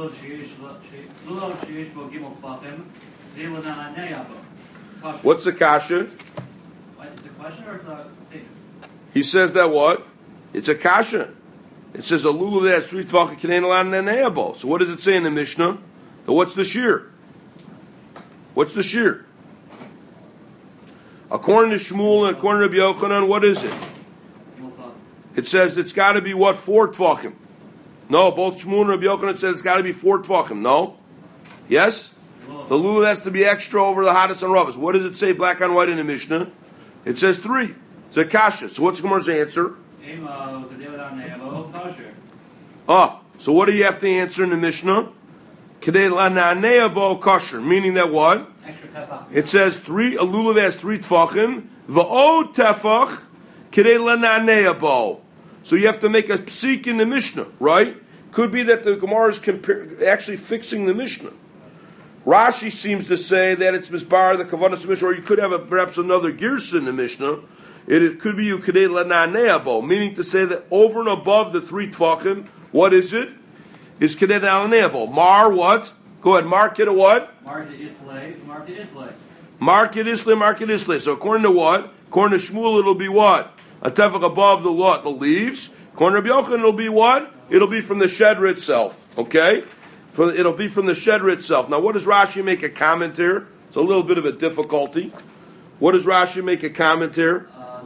What's the kasha? It's a question or it's a statement? He says that what? It's a kasha. It says a lulav that has 3 tvachim k'nein lan neneabo. So what does it say in the Mishnah? So what's the shear? What's the shear? According to Shmuel and according to Rabbi Yochanan, what is it? It says it's got to be what? 4 tvachim. No, both Shmuel and Rabbi Yochanan said it's got to be 4 tvachim. No? Yes? The lulav has to be extra over the Hadas and Ravas. What does it say black on white in the Mishnah? It says 3. It's a kasha. So what's Gemara's answer? So what do you have to answer in the Mishnah? Kosher, meaning that what? It says 3. A lulav has 3 tefachim. V'o tefach k'dei lananea bo. So you have to make a psik in the Mishnah, right? Could be that the Gemara is actually fixing the Mishnah. Rashi seems to say that it's misbar the kavanas Mishnah, or you could have perhaps another girsa in the Mishnah. It could be ukadei lananea bo, meaning to say that over and above the 3 tefachim, what is it? Is kadei lananea bo. Mar what? Go ahead. Mark it a what? Mark it islay. Mark it islay. Mark it islay. Mark it islay. So according to what? According to Shmuel, it'll be what? A tefach above the what? The leaves. According to Rabbi Yochanan, it'll be what? It'll be from the shedra itself. Okay? It'll be from the shedra itself. Now, what does Rashi make a comment here? It's a little bit of a difficulty. What does Rashi make a comment here?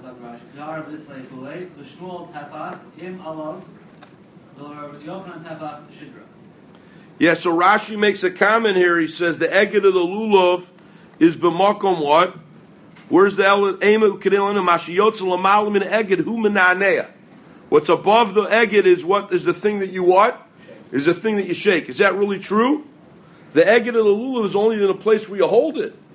Yeah, so Rashi makes a comment here. He says the eged of the lulav is b'makom what? Where's the ema ukedilin mashiyotz l'malim in eged hu menanea? What's above the eged is what is the thing that you what? Is the thing that you shake. Is that really true? The eged of the lulav is only in a place where you hold it.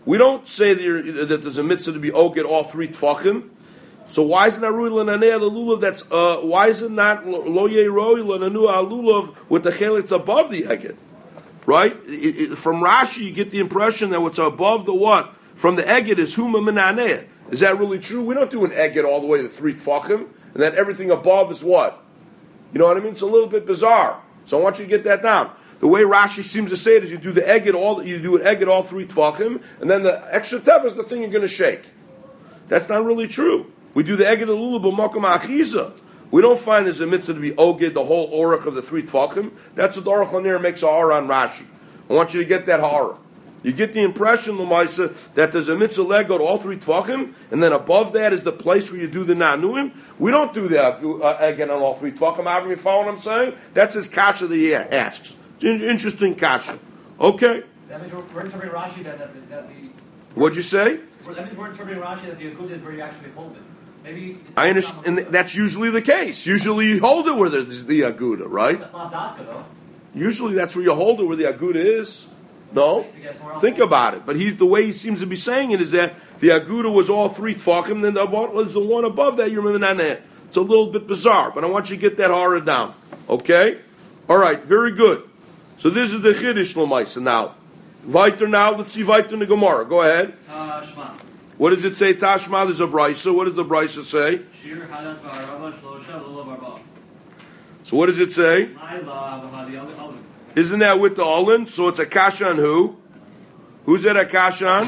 We don't say that there's a mitzvah to be oged all 3 tfachim. So why is it not rui l'nanei the lulav? That's why is it not lo yeroi l'nanu lulav with the chelitz above the eged? Right? From Rashi, you get the impression that what's above the what from the eged is huma minanei. Is that really true? We don't do an eged all the way to 3 tfachim, and then everything above is what? You know what I mean? It's a little bit bizarre. So I want you to get that down. The way Rashi seems to say it is you do an eged all 3 tfachim, and then the extra tev is the thing you're going to shake. That's not really true. We do the eged alula b'makom achiza. We don't find there's a mitzvah to be oged the whole orach of the 3 tfachim. That's what the Aruch LaNer makes a hara on Rashi. I want you to get that hara. You get the impression, Lamaisa, that there's a mitzvah legod all 3 tfachim, and then above that is the place where you do the nanuim. We don't do the eged on all 3 tfachim. Have you follow what I'm saying? That's his kasha that he asks. It's an interesting kasha. Okay. That means we're interpreting Rashi that What'd you say? That means we're interpreting Rashi that the agud is where you actually hold it. Maybe it's I understand, and that's usually the case. Usually you hold it where there's the aguda, right? That's not dafka, though. Usually that's where you hold it where the aguda is. No? Think about it. But the way he seems to be saying it is that the aguda was all 3 tfachim, then the one above that, you're minaneh. It's a little bit bizarre, but I want you to get that hara down. Okay? All right, very good. So this is the Chiddush L'maisa now. Weiter now, let's see Weiter in the Gemara. Go ahead. Shema. What does it say? Tashma, there's a Brisa. What does the Brisa say? Shir hadas ba'arava shlosha lulav arba. So what does it say? My law b'hadi alin. Isn't that with the Olin? So it's a kasha on who? Who's that a kasha on?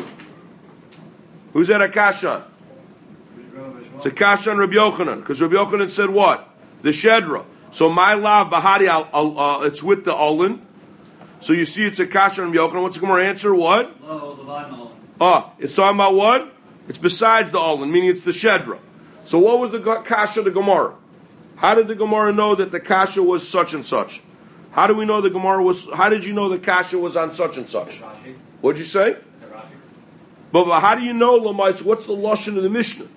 Who's that a kasha on? It's a kasha on Rabbi Yochanan. Because Rabbi Yochanan said what? The Shedra. So my law b'hadi it's with the Olin. So you see it's a kasha on Rabbi Yochanan. What's the Gemara answer? What? It's talking about what? It's besides the Olin, meaning it's the Shedra. So what was the kasha of the Gemara? How did the Gemara know that the kasha was such and such? How do we know the Gemara was? How did you know the kasha was on such and such? What'd you say? But how do you know, Lamais? What's the lashon of the Mishnah?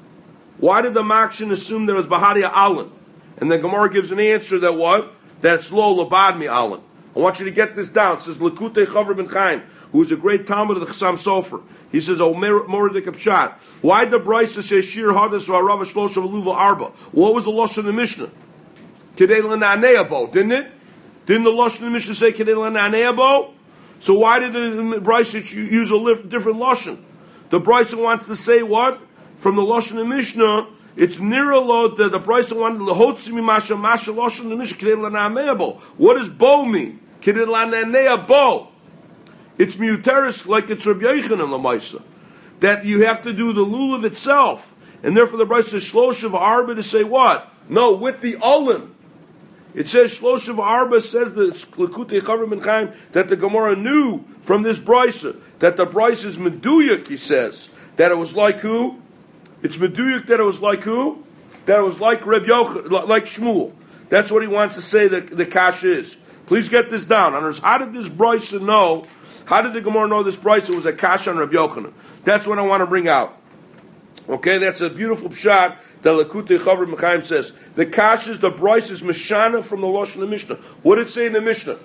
Why did the Makshin assume there was Bahadia Allen? And the Gemara gives an answer that what? That's lo labadmi Allen. I want you to get this down. It says Lekutei Chavar ben Chaim, who is a great Talmud of the Chassam Sofer. He says, Moradik Pshat. Why did the Brisa say Shir Hadas Ra'Rava Shlosha V'Luva Arba? What was the lashon of the Mishnah? Kedei L'Na'nei Bo, didn't it? Didn't the lashon of the Mishnah say Kedei L'Na'nei Bo? So why did the Brisa use a different lashon? The Brisa wants to say what? From the lashon of the Mishnah, it's nira lo that the Brisa wanted L'Hotzi Masha lashon of the Mishnah Kedei L'Na'nei Bo. What does Bo mean? Kedei L'Na'nei Bo. It's muteris like it's Rabbi Yochanan L'maisa, that you have to do the lulav itself, and therefore the Brisa says Shloshav Arba to say what? No, with the Olin. It says Shloshav Arba says that it's Lekutei Chavar ben Chaim, that the Gemara knew from this Brisa that the Brisa is meduyuk. He says that it was like who? It's meduyuk that it was like who? That it was like Reb Yochanan, like Shmuel. That's what he wants to say that the kash is. Please get this down. How did this Brisa know? How did the Gemara know this Brisa was a kasha on Rabbi Yochanan? That's what I want to bring out. Okay, that's a beautiful pshat that Lekutei Chavar ben Chaim says. The kasha is the Brisa is Mishana from the lashon of Mishnah. What did it say in the Mishnah?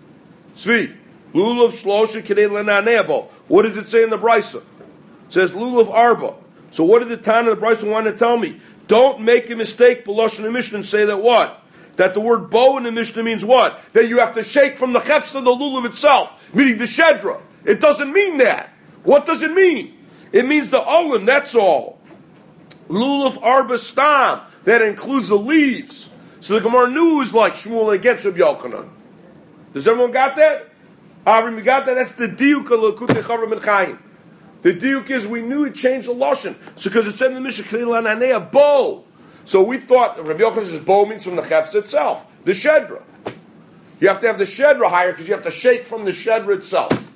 Tzvi, lulav shlosha kedei l'na'nei bo. What does it say in the Brisa? It says lulav arba. So what did the Tana of the Brisa want to tell me? Don't make a mistake, b'lashon of Mishnah, and say that what? That the word bo in the Mishnah means what? That you have to shake from the chefs of the lulav itself, meaning the shedra. It doesn't mean that. What does it mean? It means the olim, that's all. Lulav arba stam, that includes the leaves. So the Gemara knew it was like Shmuel against Rabbi Yochanan. Does everyone got that? Avram, you got that? That's the diuk of Lekutei Chavar ben Chaim. The diuk is we knew it changed the lashon. So because it said in the Mishnah, Kedei L'Na'nei Bo. So we thought Rabbi Yochanan says bo means from the chefs itself, the shedra. You have to have the shedra higher because you have to shake from the shedra itself.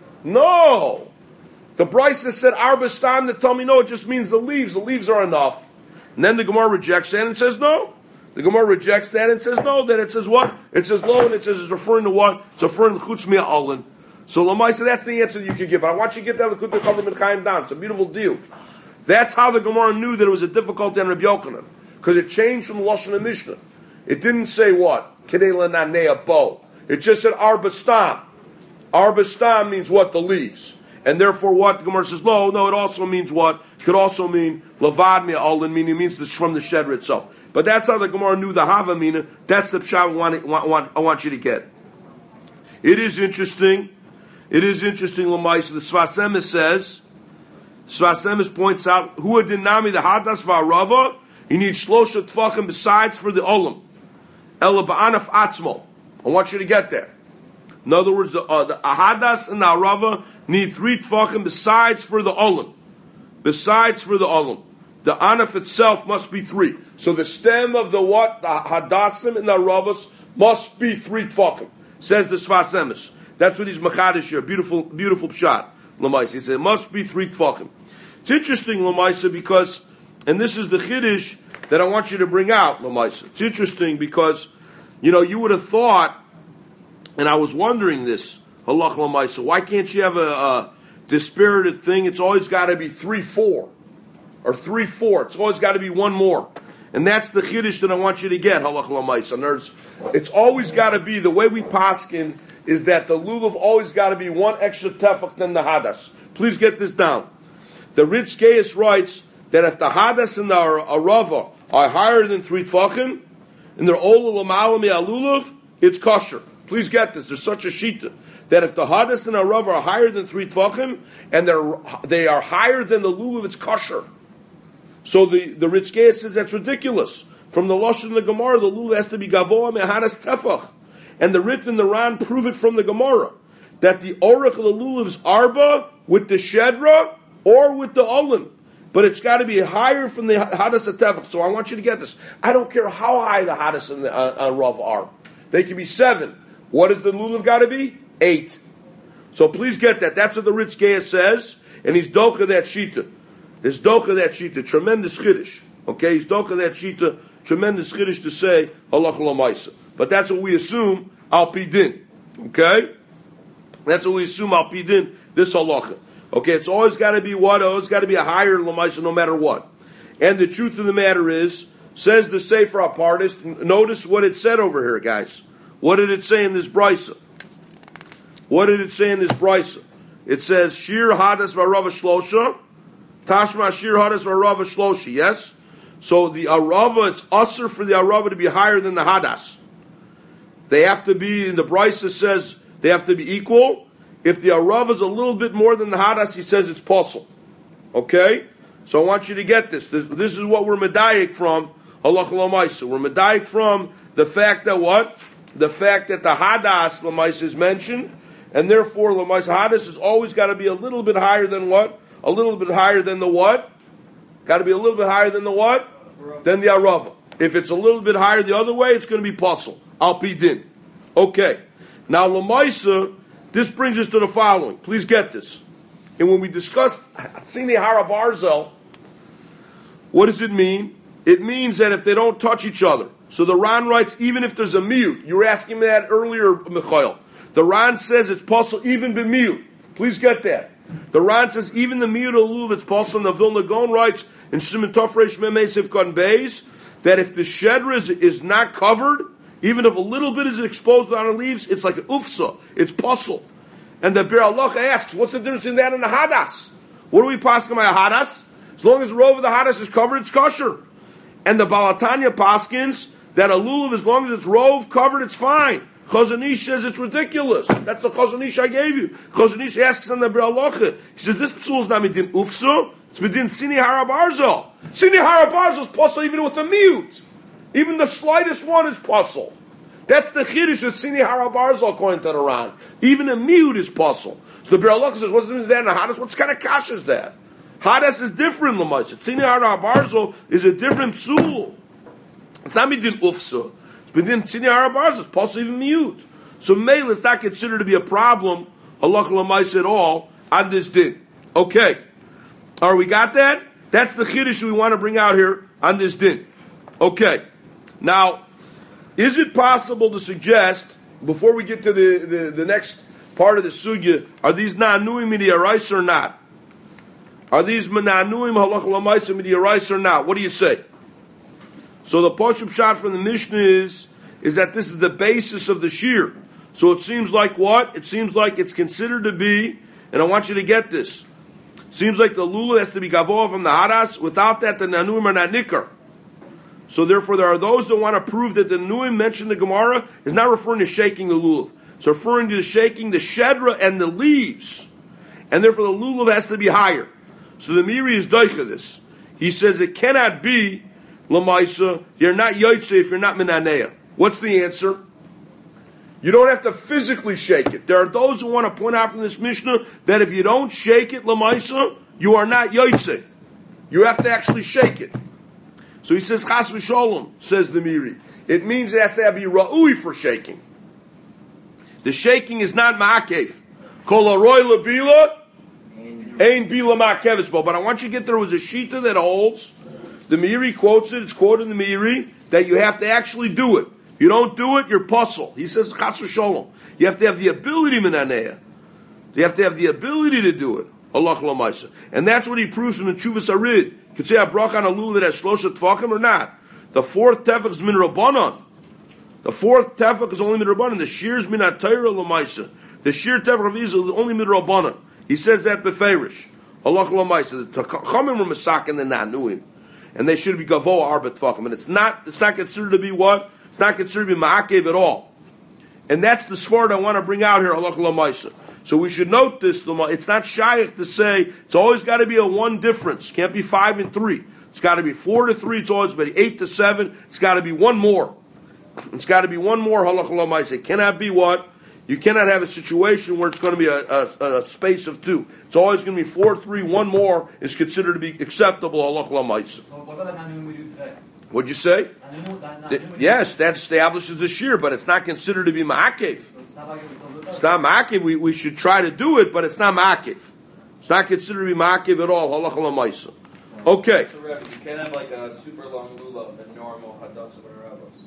No, the Brisa said arba stam to tell me no. It just means the leaves. The leaves are enough. And then the Gemara rejects that and says no. The Gemara rejects that and says no. That it says what? It says lo and it says it's referring to what? It's referring to chutz mi'a alin. So Lamaisa, that's the answer that you could give. But I want you to get that Lekutei Chavar ben Chaim down. It's a beautiful deal. That's how the Gemara knew that it was a difficulty on Rabbi Yochanan. Because it changed from the lashon of Mishnah. It didn't say what? Kedei L'Na'nei Bo. It just said arba stam. Arba stam means what? The leaves. And therefore, what the Gemara says, no, it also means what? It could also mean lavad mi'olin, meaning it means this from the shedra itself. But that's how the Gemara knew the hava mina. That's the pshat I want you to get. It is interesting. Lamaisa. The Sfas Emes points out who dinami the hadas va'arava. You need shlosha tfachim besides for the olam. Ela ba'anaf atzmo. I want you to get there. In other words, the ahadas and the arava need 3 tfachim besides for the olam. Besides for the olam. The anaf itself must be 3. So the stem of the what? The hadasim and the aravas must be 3 tfachim. Says the Sfas Emes. That's what he's machadish here. Beautiful pshat. Lamaisa. He said it must be 3 tfachim. It's interesting, Lamaisa, because, and this is the chiddush that I want you to bring out, Lamaisa. It's interesting because, you would have thought, and I was wondering this, halach Lamaisa, why can't you have a dispirited thing? It's always got to be 3-4. Or 3-4. It's always got to be one more. And that's the chiddush that I want you to get, halach lamaisa. It's always got to be, the way we paskin is that the lulav always got to be one extra tefach than the hadas. Please get this down. The Ritz Geis writes that if the hadas and the arava are higher than 3 tefachim, and they're ola l'malam lulav, it's kosher. Please get this. There's such a shita that if the hadas and the arava are higher than 3 tefachim, and they are higher than the lulav, it's kosher. So the Ritzkei says that's ridiculous. From the Lashon and the Gemara, the lulav has to be gavoa mehadas tefach. And the Rit and the Ran prove it from the Gemara. That the orach of the lulav is arba with the shedra or with the olim. But it's got to be higher from the hadas tefach. So I want you to get this. I don't care how high the hadas and the rav are. They can be 7. What does the lulav got to be? 8. So please get that. That's what the Ritzkei says. And he's docha that shita. There's docha that shita, tremendous chiddush. Okay, he's docha that shita, tremendous chiddush to say halacha l'maisa. But that's what we assume al pi din. Okay, that's what we assume al pi din. This halacha. Okay, it's always got to be what? It's got to be a higher l'maisa no matter what. And the truth of the matter is, says the Sefer HaPardes. Notice what it said over here, guys. What did it say in this brisa? It says shir hadas v'arava shlosha. Tashma shir hadas v'arava shloshi, yes? So the arava, it's usher for the arava to be higher than the hadas. They have to be, the brisa says, they have to be equal. If the arava is a little bit more than the hadas, he says it's possible. Okay? So I want you to get this. This is what we're medayik from, halacha l'maisa. We're medayik from the fact that what? The fact that the hadas l'maisa is mentioned, and therefore l'maisa hadas has always got to be a little bit higher than what? A little bit higher than the what? Got to be a little bit higher than the what? Than the arava. If it's a little bit higher the other way, it's going to be pasul. Al pi din. Okay. Now, Lamaisa, this brings us to the following. Please get this. And when we discuss Tzini Hara Barzel, what does it mean? It means that if they don't touch each other. So the Ran writes, even if there's a mute. You were asking me that earlier, Michael. The Ran says it's pasul even b'mute. Please get that. The Ran says even the miyud lulav it's possible. The Vilna Gaon writes in Siman Tofresh Memesif Kan Beis that if the shedra is not covered, even if a little bit is exposed on the leaves, it's like an ufsa. It's puzzle. And the Bir Allah asks, what's the difference in that and the hadas? What do we paskin by a hadas? As long as the robe of the hadas is covered, it's kosher. And the Balatanya paskins that a lulav, as long as it's rove covered, it's fine. Chazon Ish says it's ridiculous. That's the Chazon Ish I gave you. Chazon Ish asks on the Bir Allah. He says this psul is not midin ufsa. It's midin sini harabarzo. Sini harabarzo is puzzle even with a mute. Even the slightest one is puzzle. That's the chiddush of sini harabarzo according to the Ran. Even a mute is puzzle. So the Bir Allah says, what's the difference in that and hadas? What kind of kash is that? Hadas is different, Lamais. Sini harabarzo is a different psul. It's not midin ufsa. Within Tzini Harabarz, it's possible even mute. So Meil is not considered to be a problem, halach l'mais at all, on this din. Okay. Alright, we got that? That's the chiddush we want to bring out here on this din. Okay. Now, is it possible to suggest, before we get to the next part of the sugya, are these na'anuim midiyarayis or not? Are these na'anuim halach l'mais midiyarayis or not? What do you say? So the Pashup shot from the Mishnah is that this is the basis of the shear. So it seems like what? It seems like it's considered to be and I want you to get this. Seems like the lulav has to be gavoa from the hadas. Without that, the nanuim are not nikar. So therefore, there are those that want to prove that the nanuim mentioned in the Gemara is not referring to shaking the lulav. It's referring to shaking the shedra and the leaves. And therefore, the lulav has to be higher. So the Miri is doicha this. He says it cannot be lamaisa. You're not yotze if you're not minaneya. What's the answer? You don't have to physically shake it. There are those who want to point out from this Mishnah that if you don't shake it, lamaisa, you are not yotze. You have to actually shake it. So he says, chas v'sholom, says the Miri. It means it has to be ra'ui for shaking. The shaking is not ma'akev. Kol aroy lebila, ein bila ma'akev. But I want you to get there was a shita that holds, the Miri quotes it, it's quoted in the Miri, that you have to actually do it. If you don't do it, you're puzzle. He says, chas v'sholom. You have to have the ability, minaneya. You have to have the ability to do it. Allah l'maisa. And that's what he proves from the Chuvas Arid. You could say a bracha on a lulav that has shlosha tefachim or not. The fourth tefach is min rabbanon. The fourth tefach is only min rabbanon. The shir is min atayra l'maisa. The shir tefach of Israel is only min rabbanon. He says that beferish. Allah l'maisa. The tachamim were masakin the nanuim, and they should be gavoa arba tefachim. And it's not considered to be what? It's not considered to be ma'akev at all. And that's the svart I want to bring out here. Allah l'maisa. So we should note this. It's not shaykh to say it's always got to be a one difference. It can't be 5 and 3. It's got to be 4 to 3. It's always been 8 to 7. It's got to be one more. It's got to be one more. Halach. It cannot be what? You cannot have a situation where it's going to be a space of 2. It's always going to be 4, 3. One more is considered to be acceptable. Halach. So what about the nanun we do today? What'd you say? Yes, that establishes a shear, but it's not considered to be ma'akev. It's not ma'akev. We should try to do it, but it's not ma'akev. It's not considered to be ma'akev at all. Halacha l'maisa. Okay. So, Rebbe, you can't have like a super long lulav and normal hadassah or rabbos.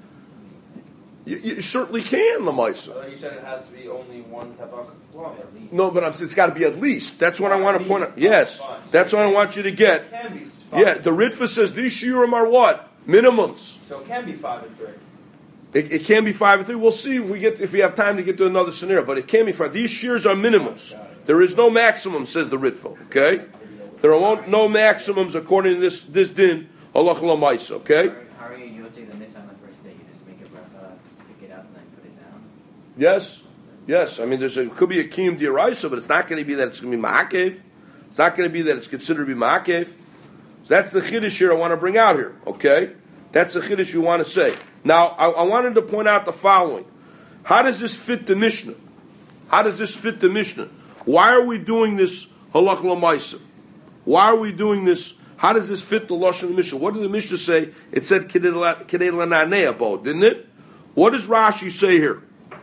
You certainly can, l'maisa. You said it has to be only one tefach long at least. No, but it's got to be at least. That's what I want to point out. Yes, that's what I want you to get. It can be 5. Yeah, the Ritva says these shiurim are what? Minimums. So it can be 5 and 3. It can be 5 and 3. We'll see if we have time to get to another scenario. But it can be 5. These shears are minimums. There is no maximum, says the Ritva. Okay, there are no maximums according to this din. Halach l'maisa. Okay. How are you take the mitzvah on the first day? You just make a bracha, pick it up, and then put it down. Yes. I mean, it could be a kiyum d'oraisa, but it's not going to be that it's going to be ma'akev. It's not going to be that it's considered to be ma'akev. So that's the chiddush here I want to bring out here. Okay, that's the chiddush we want to say. Now, I wanted to point out the following. How does this fit the Mishnah? Why are we doing this halach l'maisa? Why are we doing this? How does this fit the lashon of the Mishnah? What did the Mishnah say? It said kedei l'nanei bo, didn't it? What does Rashi say here?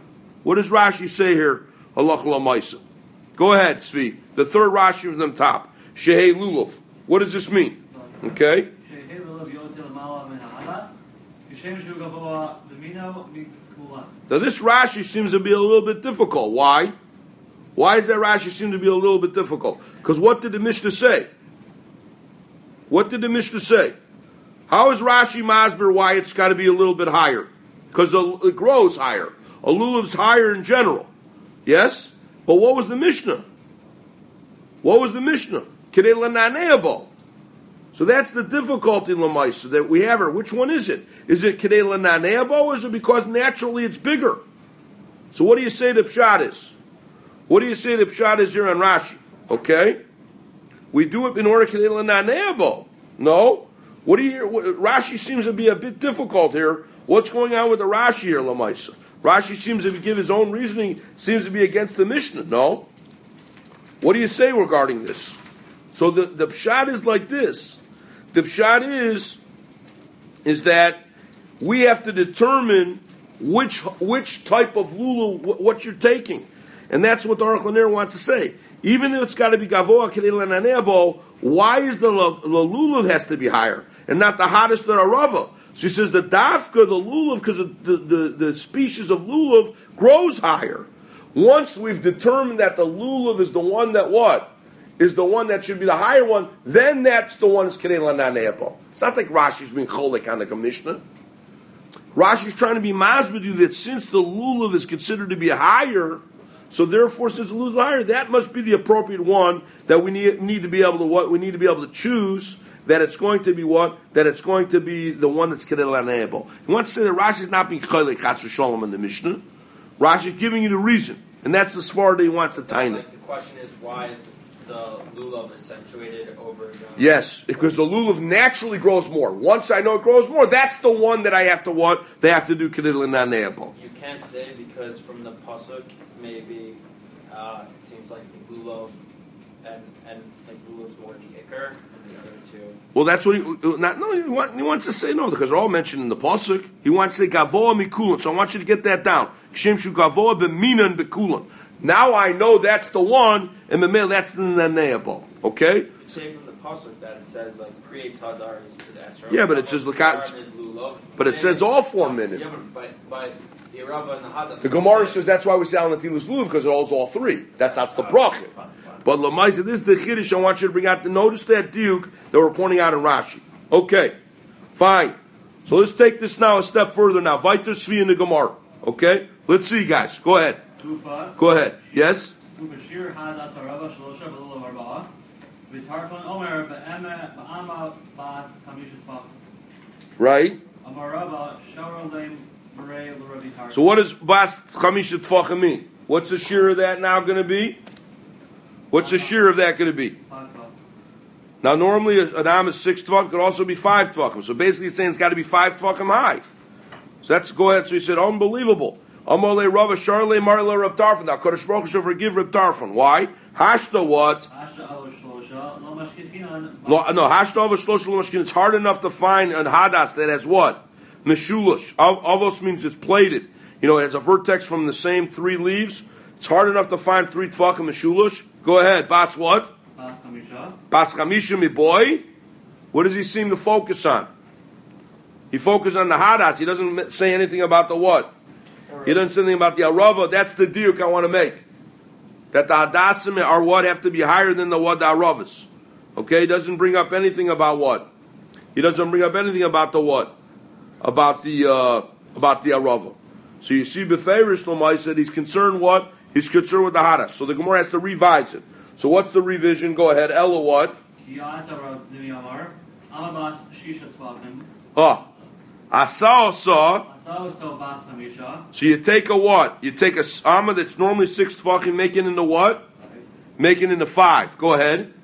Halach l'maisa. Go ahead, Tzvi. The third Rashi from the top. Shehei lulav. What does this mean? Okay. Now this Rashi seems to be a little bit difficult. Why? Why does that Rashi seem to be a little bit difficult? Because what did the Mishnah say? How is Rashi masber why it's got to be a little bit higher? Because it grows higher. A lulav's higher in general. Yes? But what was the Mishnah? Kedei l'nanei bo. So that's the difficulty in Lamaisa that we have here. Which one is it? Is it Kedei l'nanei bo, or is it because naturally it's bigger? So what do you say the pshat is? Here on Rashi? Okay? We do it in order Kedei l'nanei bo. No? Rashi seems to be a bit difficult here. What's going on with the Rashi here, Lamaisa? Rashi seems to give his own reasoning, seems to be against the Mishnah. No? What do you say regarding this? So the pshat is like this. The pshat is that we have to determine which type of lulav, what you're taking. And that's what the Aruch LaNer wants to say. Even if it's got to be gavoa kedei l'nanei bo, why is the lulav has to be higher and not the hottest that are rava? So he says the dafka, the lulav, because the species of lulav grows higher. Once we've determined that the lulav is the one that what? Is the one that should be the higher one, then that's the one that's kedei l'nanei bo. It's not like Rashi's being cholek on the Mishnah. Rashi's trying to be masbid you that since the lulav is considered to be higher, So therefore, since the lulav higher, that must be the appropriate one that we need to be able to what we need to be able to choose. That it's going to be what? That it's going to be the one that's kedel anayable. He wants to say that Rashi is not being choylek chas v'sholom in the Mishnah. Rashi is giving you the reason, and that's the svara that he wants to tie in. Like the question is, why is the lulav accentuated over the... Yes, because the lulav naturally grows more. Once I know it grows more, that's the one that I have to what? They have to do kedel anayable. You can't say because from the pasuk, maybe it seems like the lulav and like lulav's more the ikar, and the other two. Well, that's what he wants to say no, because they're all mentioned in the pasuk. He wants to say gavoa mikulon. So I want you to get that down. Shimshu gavoa b'minan bekulon. Now I know that's the one, and the that's the nanayable. Okay. You say from the pasuk that it says like creates hadar is esrog. Yeah, but it says lulav. But it says all 4 minutes. Yeah, but the Irava and the hadas. The Gemara says that's why we say al natilus lulav because it holds all 3. That's not the bracha. But Lamaisa, this is the Chiddush I want you to bring out. Notice that diuk that we're pointing out in Rashi. Okay, fine. So let's take this now a step further now. Vayter Svi in the Gemara. Okay? Let's see, guys. Go ahead. Go ahead. Yes? Right? So what does Bas Chamisha Tfachim mean? What's the shear of that now going to be? What's the shear of that going to be? Now, normally an am is 6 tvachim, could also be 5 tvachim. So basically, it's saying it's got to be 5 tvachim high. So that's go ahead. So he said, unbelievable. Amalei Rava Sharle Marle Reb Tarfon. Now, Kodesh Baruch Hu should forgive Reb Tarfon. Why? Hashta what? No, Hashta Ava Shlosha Lo Mashkin. It's hard enough to find an hadas that has what? Meshulash. Avos means it's plated. You know, it has a vertex from the same 3 leaves. It's hard enough to find 3 tvachim Meshulash. Go ahead. Bas what? Bas Chamisha mi boy. What does he seem to focus on? He focuses on the hadas. He doesn't say anything about the what? He doesn't say anything about the arava. That's the diuk I want to make. That the hadasim are what have to be higher than the what the aravas. Okay, he doesn't bring up anything about what. He doesn't bring up anything about the what? About the arava. So you see, Beferish Lomai said he's concerned what? He's concerned with the hadas. So the Gemara has to revise it. So what's the revision? Go ahead. Ella what? Asa. So you take a what? You take a amma that's normally 6 tvachim, make it into what? Make it into 5. Go ahead.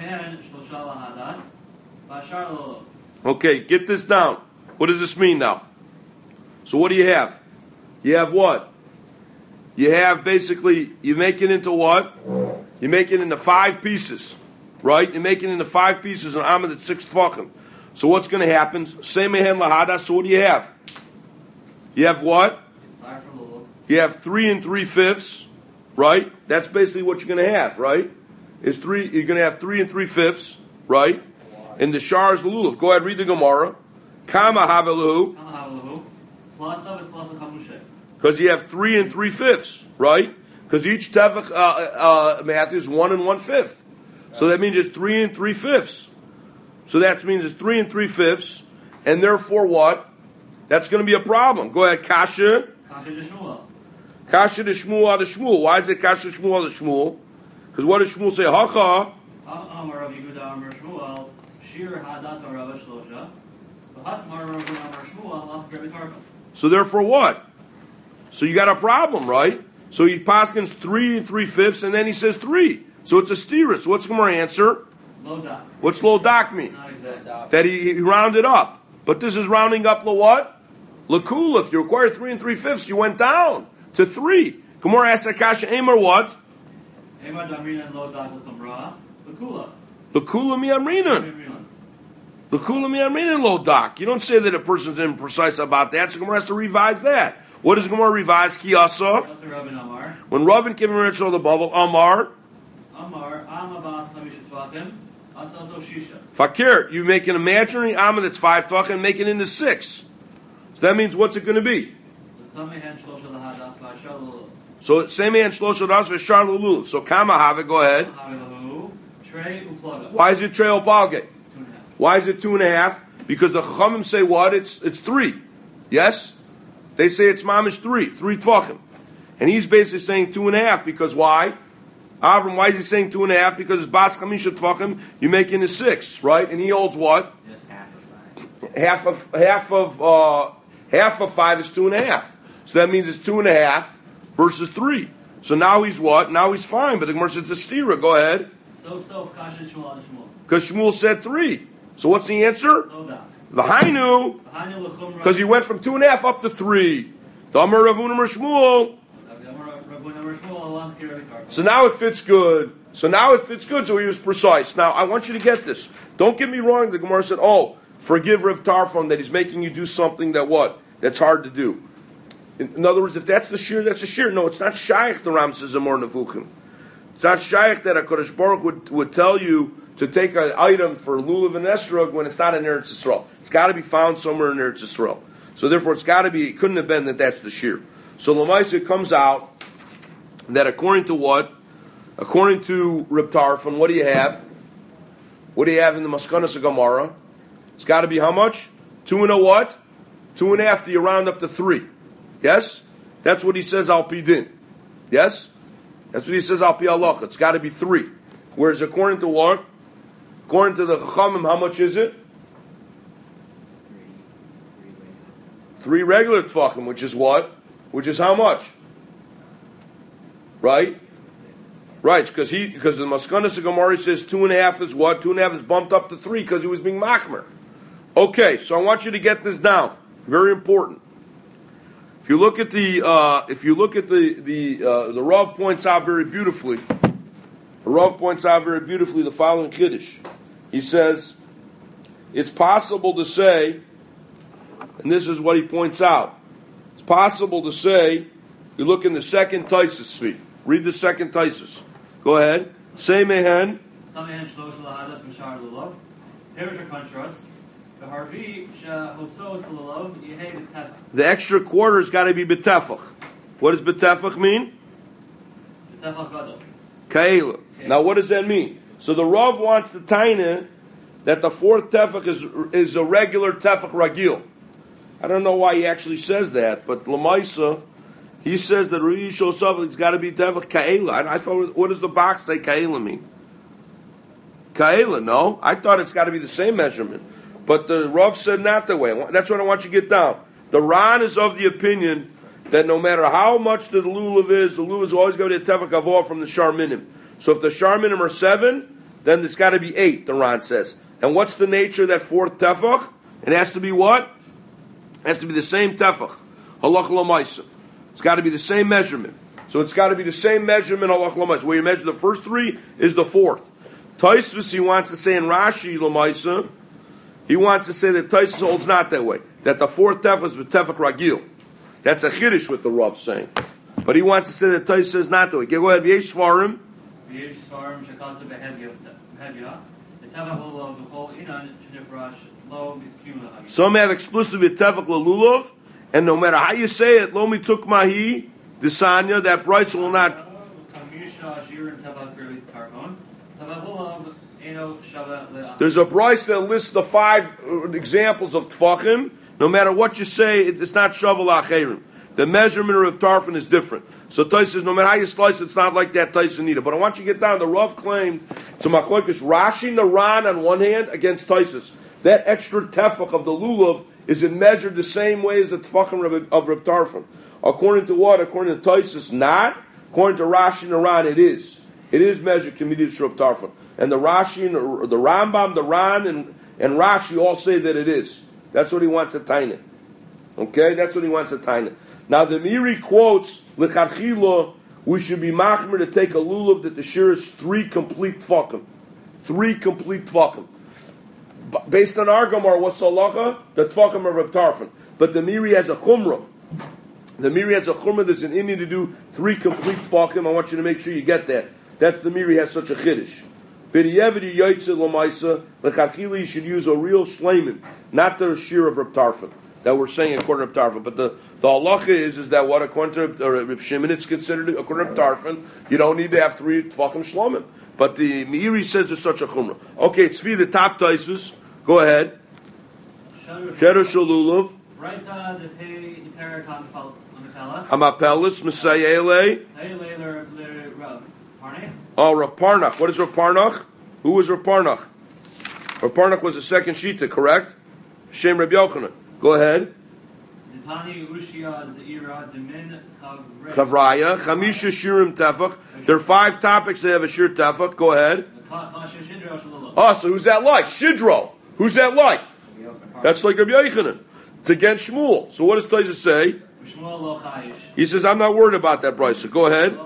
Okay, get this down. What does this mean now? So what do you have? You have what? You have basically, you make it into what? You make it into 5 pieces, right? You make it into 5 pieces, and amma that's 6 tvachim. So what's going to happen? Same mehen lahadas. So what do you have? You have what? You have 3 3/5, right? That's basically what you're going to have, right? Is 3? You're going to have 3 3/5, right? And the shar is the lulav. Go ahead, read the Gemara. Kama haveluhu. Because you have 3 3/5, right? Because each tefach math is 1 1/5. So that means it's 3 3/5. So that means it's 3 3/5, and therefore what? That's going to be a problem. Go ahead, kasha. Kasha to Shmuel to Shmuel. Why is it kasha to Shmuel? Because what does Shmuel say? Hacha. So therefore what? So you got a problem, right? So he paskins 3 3/5, and then he says 3. So it's a stira. So what's Gemara answer? Lodak. What's lodak mean? Exactly. That he rounded up. But this is rounding up the what? Lakula. If you require 3 3/5, you went down to 3. Gemara asks Akasha, Amar what? Amar damrinan lodak l'tamra. Lakula. Lakula mi amrinan. Lakula mi amrinan lodak. You don't say that a person's imprecise about that, so Gemara has to revise that. What does Gemara revise? Kiyasa. When Ravin came in and saw the bubble, Amar. Amabas chamisha tvachim. Asaso shisha. Fakir, you make an imaginary amma that's 5 tvachim and make it into 6. So that means what's it going to be? So same hand shlosha das v'shar lulu. So kama have it. Go ahead. Why is it trey upalge? Why is it 2.5? Because the chachamim say what? It's 3. Yes, they say it's mamish 3 tvachim. And he's basically saying 2.5 because why? Avram, why is he saying 2.5? Because it's bas chamisha tvachim, you're making it 6, right? And he holds what? Just half of 5. Half of 5 is 2.5. So that means it's 2.5 versus 3. So now he's what? Now he's fine. But the Gemara says it's a stira. Go ahead. So kasha Shmuel on Shmuel. Because Shmuel said 3. So what's the answer? No doubt. V'hainu. V'hainu l'chumra. Because he went from 2.5 up to 3. Damar Ravuna Mer Shmuel. So now it fits good. So he was precise. Now I want you to get this. Don't get me wrong. The Gemara said, "Oh, forgive Rav Tarfon that he's making you do something that's hard to do." In other words, if that's the shir, that's a shir. No, it's not shaykh. The Ram says Amor Nevuchim. It's not shaykh that a Kodesh Baruch would tell you to take an item for lulav and esrog when it's not in Eretz Yisrael. It's got to be found somewhere in Eretz Yisrael. So therefore, it's got to be. It couldn't have been that that's the shir. So Lamaisa comes out that according to what? According to Reb Tarfon, what do you have? What do you have in the Maskanas of Gemara? It's got to be how much? 2 and a what? 2.5 do you round up to 3. Yes? That's what he says al pi din. Yes? That's what he says al pi halacha. It's got to be 3. Whereas according to what? According to the Chachamim, how much is it? 3 regular tefachim, which is what? Which is how much? Right? Right, because the Maskanas Gemara says 2.5 is what? 2.5 is bumped up to 3 because he was being machmer. Okay, so I want you to get this down. Very important. If you look at the Rav points out very beautifully. The Rav points out very beautifully the following Kiddush. He says it's possible to say, and this is what he points out. It's possible to say. You look in the second Taisus speak. Read the second Taisus. Go ahead. Say mehen. Samehen shlosh lahadas mishar lulav. Perish or contrast. The harvi shehotzos lulav yehei betefach. The extra quarter has got to be betefach. What does betefach mean? Betefach gadol. Kaela. Now what does that mean? So the Rav wants the taina that the 4th tefach is a regular tefach ragil. I don't know why he actually says that, but Lamaisa, he says that Re'i Shosaf it's got to be tefach kaela. And I thought, what does the box say kaela mean? Kaela, no. I thought it's got to be the same measurement. But the Rav said not that way. That's what I want you to get down. The Ran is of the opinion that no matter how much the lulav is always going to be a tefach avor from the sharminim. So if the sharminim are 7, then it's got to be 8, the Ran says. And what's the nature of that 4th tefach? It has to be what? It has to be the same tefach. Halach l'maisa. It's got to be the same measurement. So it's got to be the same measurement, halach l'maisa. Where you measure the first 3 is the 4th. Taisvus, he wants to say in Rashi l'maisa, he wants to say that Taisvus holds not that way. That the 4th tefach is with tefach ragil. That's a chiddush with the Rav saying. But he wants to say that Taisvus says not that way. Go ahead, v'yesh svarim. V'yesh svarim shekasa behedya. The tefach lulav v'chol inan shnifrash lo miskim lahagim. Some have explicitly tefach lulav, and no matter how you say it, lo mituk mahi, disanya, that price will not. There's a price that lists the 5 examples of tefachim. No matter what you say, it's not shavel acherim. The measurement of Tarfon is different. So Tais says, no matter how you slice it, it's not like that Tais either. But I want you to get down. The Rav claimed to Machlokes Rashi and the Ran on one hand against Taisus. That extra tefach of the lulav is measured the same way as the tefachim of Reb Tarfon. According to what? According to Taisus, not. According to Rashi and the Ran, it is. It is measured committed to Reb Tarfon. And the Rashi, and the Rambam, the Ran, and Rashi all say that it is. That's what he wants to taina. Okay, that's what he wants to taina. Now the Miri quotes L'chadchila, we should be machmer to take a lulav that the shir is 3 complete tefachim. 3 complete tefachim. Based on our Gemara, what's halacha? The tefachim of Reb Tarfon. But the Miri has a chumrah. The Miri has a chumrah. There's an Indian to do 3 complete tefachim. I want you to make sure you get that. That's the Miri has such a chiddush. B'di'evedi yoytze l'maisa l'chadchila you should use a real shleiman, not the shir of Reb Tarfon that we're saying according to Reb Tarfon. But the halacha is that what according to Reb Shimon it's considered according to Reb Tarfon you don't need to have 3 tefachim shlomim. But the Meiri says there's such a chumrah. Okay, Tzvi the top taisus. Go ahead. Shero shalulav. Amapelis, Messiah. Oh, Rav Parnach. What is Rav Parnach? Who was Rav Parnach? Rav Parnach was the second Shita, correct? Shem Reb Yochanan. Go ahead. Chavraya, Chamisha Shirim Tefach. There are 5 topics that have a Shir Tefach. Go ahead. Oh, so who's that like? Shidro. Who's that like? That's like Reb Yochanan. It's against Shmuel. So what does Taisa say? He says, I'm not worried about that brisa. Go ahead.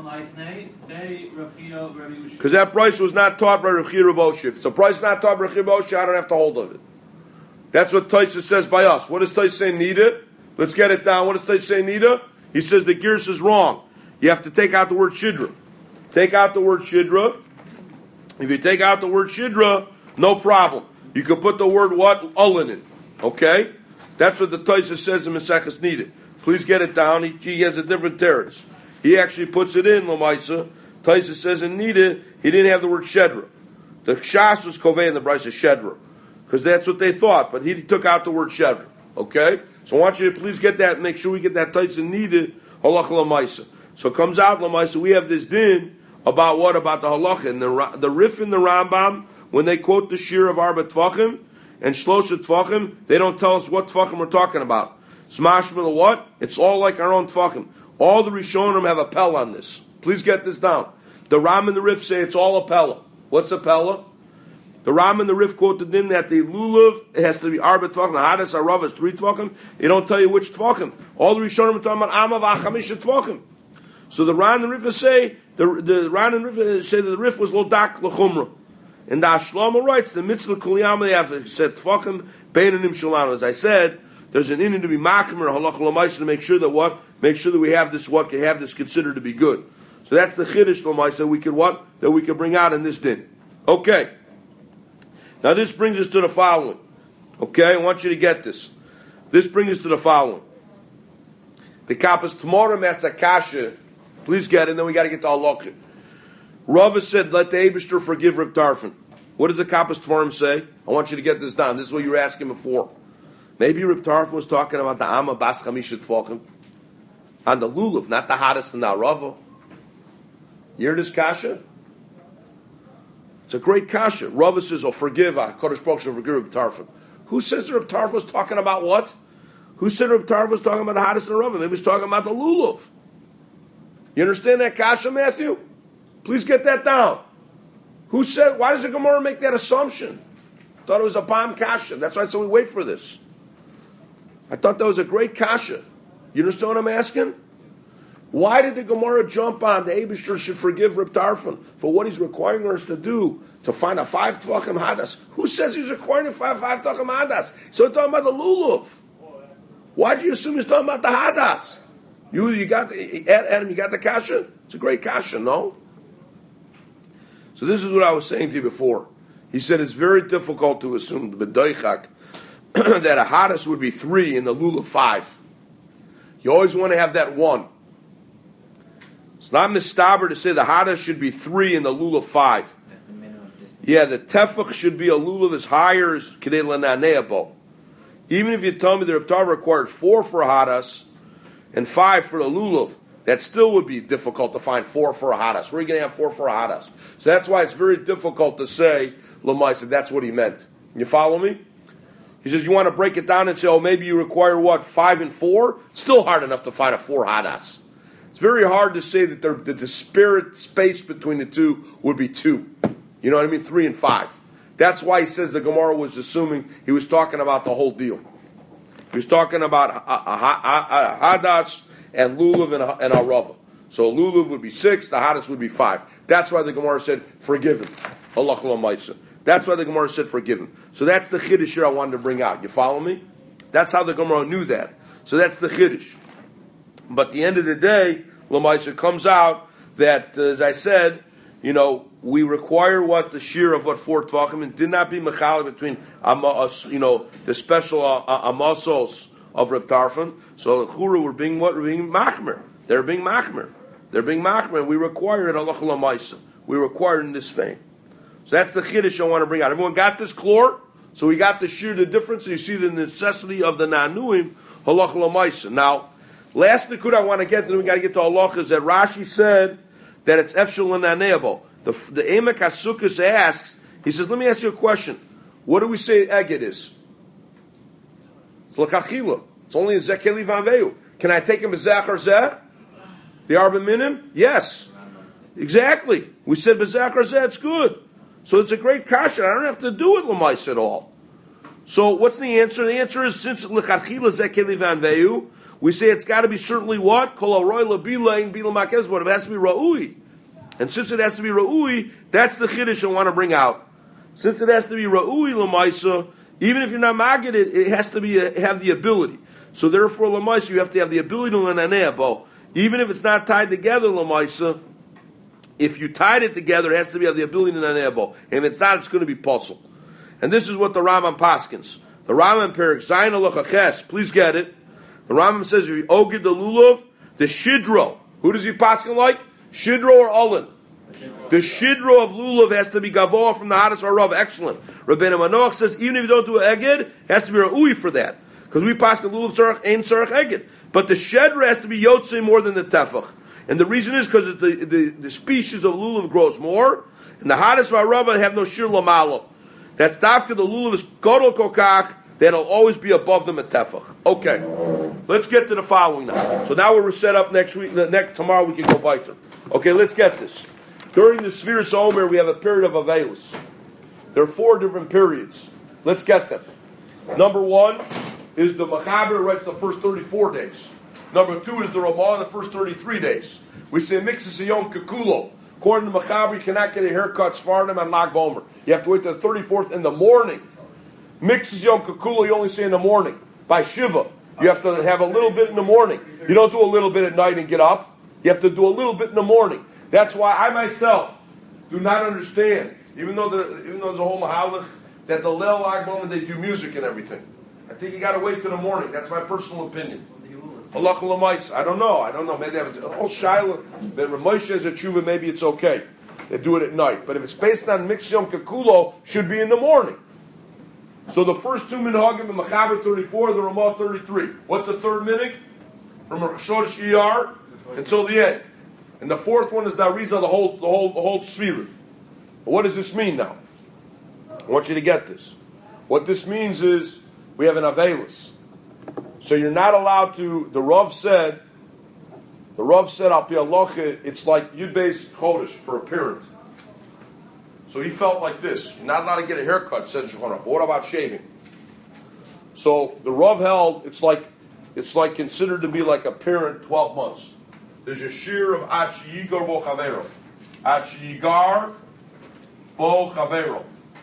Because that brisa was not taught by Reb Chia Reboshe. If it's a brisa not taught by Reb Chia Reboshe, I don't have to hold of it. That's what Taisa says by us. What does Taisa say, Nida? Let's get it down. What does Taisa say, Nida? He says the Girs is wrong. You have to take out the word Shidra. Take out the word Shidra. If you take out the word Shidra, no problem. You can put the word what? Ulin in. Okay? That's what the Taisa says in Maseches Nida. Please get it down. He has a different teretz. He actually puts it in Lamaisa. Taisa says in Nida, he didn't have the word Shedra. The Shas was Kovei in the Brisa Shedra. Because that's what they thought, but he took out the word Shedra. Okay? So I want you to please get that, make sure we get that Taisa Nida, Halach Lamaisa. So it comes out Lamaisa, we have this din about what? About the Halach. And the Rif in the Rambam, when they quote the Shir of Arba Tvachim and Shlosha Tvachim, they don't tell us what Tvachim we're talking about. Smashma what? It's all like our own Tvachim. All the Rishonim have a Pella on this. Please get this down. The Ram and the Rif say it's all a Pella. What's a Pella? The Ram and the Rif quoted in that the Lulav, it has to be Arba Tvachim, Hades Arav is 3 Tvachim. They don't tell you which Tvachim. All the Rishonim are talking about Amav Achamisha Tvachim. So the Ran and the Rif say, the Ran and Rif say that the Rif was Lodak L'chumra. And the Ashlama writes, the Mitzvah Kuliyam, they have said Tvachim, Beinanim Shalano. As I said, there's an inning to be machmer halach l'maisa to make sure that what? Make sure that we have this what? Can have this considered to be good. So that's the chiddush l'maisa we could what? That we could bring out in this din. Okay. Now this brings us to the following. Okay, I want you to get this. This brings us to the following. The kappas tomorrow masakasha. Please get it, and then we got to get to halakha. Rava said, "Let the Eibishter forgive Rav Tarfon." What does the kappas tomorrow say? I want you to get this down. This is what you were asking before. Maybe Reb Tarfon was talking about the Amma Bas Chamisha Tfachim on the Lulav, not the Hades and the Arava. You hear this kasha? It's a great kasha. Rava says, "Oh, forgive Kodesh Baruch Hu, forgive Reb Tarfon." Who says Reb Tarfon was talking about what? Who said Reb Tarfon was talking about the Hades and the Arava? Maybe he was talking about the Lulav. You understand that kasha, Matthew? Please get that down. Who said? Why does the Gemara make that assumption? Thought it was a bomb kasha. That's why I said we wait for this. I thought that was a great kasha. You understand what I'm asking? Why did the Gemara jump on the Eibishter should forgive Reb Tarfon for what he's requiring us to do to find a 5 Tvachim Hadas? Who says he's requiring a 5 Tvachim Hadas? So he's talking about the Lulav. Why do you assume he's talking about the Hadas? You got Adam, you got the kasha? It's a great kasha, no? So this is what I was saying to you before. He said it's very difficult to assume the B'doichak that a Hades would be 3 and the Lulav 5. You always want to have that 1. It's not mistaber to say the Hades should be 3 and the Lulav 5. Yeah, the Tefach should be a Lulav as higher as Kedei L'Naneabo. Even if you tell me the Reb Tarfon required 4 for a Hades and 5 for the Lulav, that still would be difficult to find 4 for a Hades. Where are you going to have 4 for a Hades? So that's why it's very difficult to say, Lamai said, that's what he meant. You follow me? He says, you want to break it down and say, oh, maybe you require what, 5 and 4? Still hard enough to find a 4 Hadas. It's very hard to say that the spirit space between the two would be 2. You know what I mean? 3 and 5. That's why he says the Gemara was assuming he was talking about the whole deal. He was talking about Hadas and Lulav and Arava. So Lulav would be 6, the Hadas would be 5. That's why the Gemara said, forgive him. Allah Maisa. That's why the Gemara said, forgive him. So that's the Chiddush here I wanted to bring out. You follow me? That's how the Gemara knew that. So that's the Chiddush. But at the end of the day, Lamaisa comes out that, as I said, we require what the shear of what 4 Tvachim, and did not be mechal between, the special amasos of Reb Tarfon. So Chura were being what? Being machmer. They're being machmer. They're being machmer. We require it Allah Lamaisa. We require it in this vein. So that's the Chiddush I want to bring out. Everyone got this chlor? So we got the shear, the difference. So you see the necessity of the Nanuim, halach l'maisa. Now, Last nikud I want to get to, then we got to get to Allah, is that Rashi said that it's efshel and aneabo. The Emek HaSukkos asks, he says, let me ask you a question. What do we say eged is? It's l'chachila. It's only a zekeli vanveu. Can I take him as zach or zeh? The arba minim? Yes. Exactly. We said bezach or zeh, it's good. So it's a great kasha. I don't have to do it l'mais at all. So what's the answer? The answer is, since l'chachila zekeli vanveu, we say it's got to be certainly what? Kol haroy labila bila makez, but it has to be ra'ui. And since it has to be ra'ui, that's the chiddush I want to bring out. Since it has to be ra'ui l'maisa, even if you're not magid, it has to be have the ability. So therefore, l'maisa, you have to have the ability to l'naneabo. Even if it's not tied together, l'maisa, if you tied it together, it has to be have the ability to l'naneabo. And if it's not, it's going to be puzzle. And this is what the Rambam paskins. The Rambam perik zayin alachaches. Please get it. The Rambam says if you ogid the lulav, the shidro. Who does he paskin like? Shidro or Olin? The shidro of lulav has to be gavoah from the Hadis Harav. Excellent. Rabbeinu Manoach says even if you don't do an eged, it has to be ra'ui for that. Because we pass the lulav tzarech, ain't tzarech eged. But the shedra has to be yotzei more than the tefach. And the reason is because the species of lulav grows more, and the Hadis Harav have no shir lamalo. That's dafka, the lulav is godol kokach, that'll always be above the metefach. Okay, let's get to the following now. So now we're set up next week. Tomorrow we can go weiter. Okay, let's get this. During the Sfiras Omer, we have a period of Avelis. There are 4 different periods. Let's get them. Number 1 is the Machaber writes the first 34 days. Number 2 is the Ramah the first 33 days. We say Mixes Yom Kekulo. According to Machaber, you cannot get a haircut Sfardim and Lag Bomer. You have to wait till the 34th in the morning. Mixes Yom Kekulo, you only say in the morning. By Shiva. You have to have a little bit in the morning. You don't do a little bit at night and get up. You have to do a little bit in the morning. That's why I myself do not understand, even though there's a whole mahalach, that the Leil Lag Bomer, they do music and everything. I think you got to wait till the morning. That's my personal opinion. Allah l'mais. I don't know. Maybe they have a whole shaila that Ramosha is a tshuva. Maybe it's okay. They do it at night. But if it's based on Mix Yom Kekulo, should be in the morning. So the first 2 minhagim, the Machaber 34, the Ramah 33. What's the third minhag? From Rosh Chodesh Iyar until the end. And the fourth one is the Arizah, the whole Sfira. What does this mean now? I want you to get this. What this means is we have an Avelis. So you're not allowed to, the Rav said, Al Pi Halacha, it's like Yud Beis Chodesh for a parent. So he felt like this. You're not allowed to get a haircut, said Shulchan Aruch. What about shaving? So the Rav held, it's like considered to be like a parent 12 months. There's a shir of Ad Sheyigar Bo Chavero. Ad Sheyigar Bo Chavero.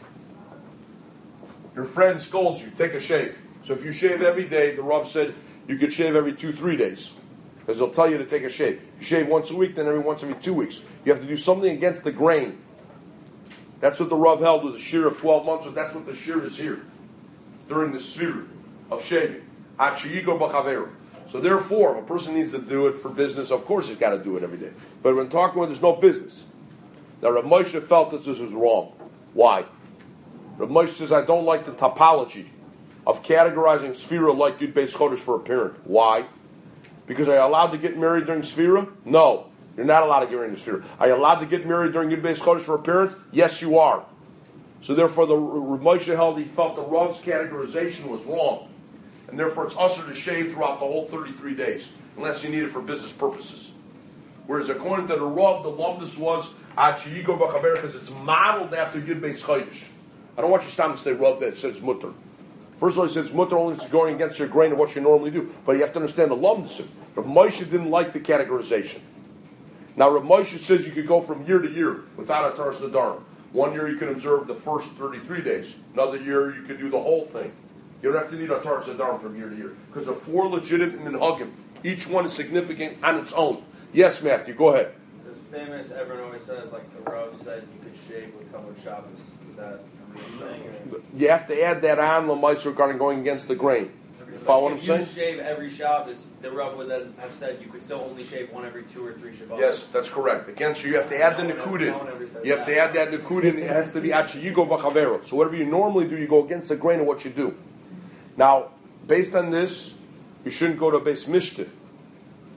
Your friend scolds you, take a shave. So if you shave every day, the Rav said you could shave every 2-3 days. Because they'll tell you to take a shave. You shave once a week, then every 2 weeks. You have to do something against the grain. That's what the Rav held with a shear of 12 months, so that's what the shear is here. During the sphere of shaving. Ad Sheyigar Bo Chavero. So therefore, if a person needs to do it for business, of course he's got to do it every day. But when talking about there's no business. Now Rav Moshe felt that this was wrong. Why? Rav Moshe says, I don't like the topology of categorizing Sfira like Yud Beis Chodesh for a parent. Why? Because are you allowed to get married during Sfira? No. You're not allowed to get married during Sfira. Are you allowed to get married during Yud Beis Chodesh for a parent? Yes, you are. So therefore, the Rav Moshe held he felt the Rav's categorization was wrong. And therefore, it's usher to shave throughout the whole 33 days, unless you need it for business purposes. Whereas according to the Rav, the lumdus was Ad Sheyigar Bo Chavero because it's modeled after Yud Beis Chodesh. I don't want you to stop and say Rav that says mutter. First of all, he says mutter only if it's going against your grain of what you normally do. But you have to understand the lumdus. Rav Moshe didn't like the categorization. Now Rav Moshe says you could go from year to year without a Taras Nadarim. 1 year you can observe the first 33 days. Another year you could do the whole thing. You don't have to need a Taras Nadarim from year to year. Because there are 4 legitimate minhagim. Each one is significant on its own. Yes, Matthew, go ahead. There's famous, everyone always says, like the Rav said, you could shave with Kavod Shabbos. Is that a real thing? Or? You have to add that on, Lamais, regarding going against the grain. You follow what I'm saying? If you shave every Shabbos, the Rav would then have said you could still only shave one every 2 or 3 Shabbos. Yes, that's correct. Against you have to add the Nikudin. You have to add that Nikudin. It has to be Ad Sheyigar Bo Chavero. So whatever you normally do, you go against the grain of what you do. Now, based on this, you shouldn't go to Beis Mishta.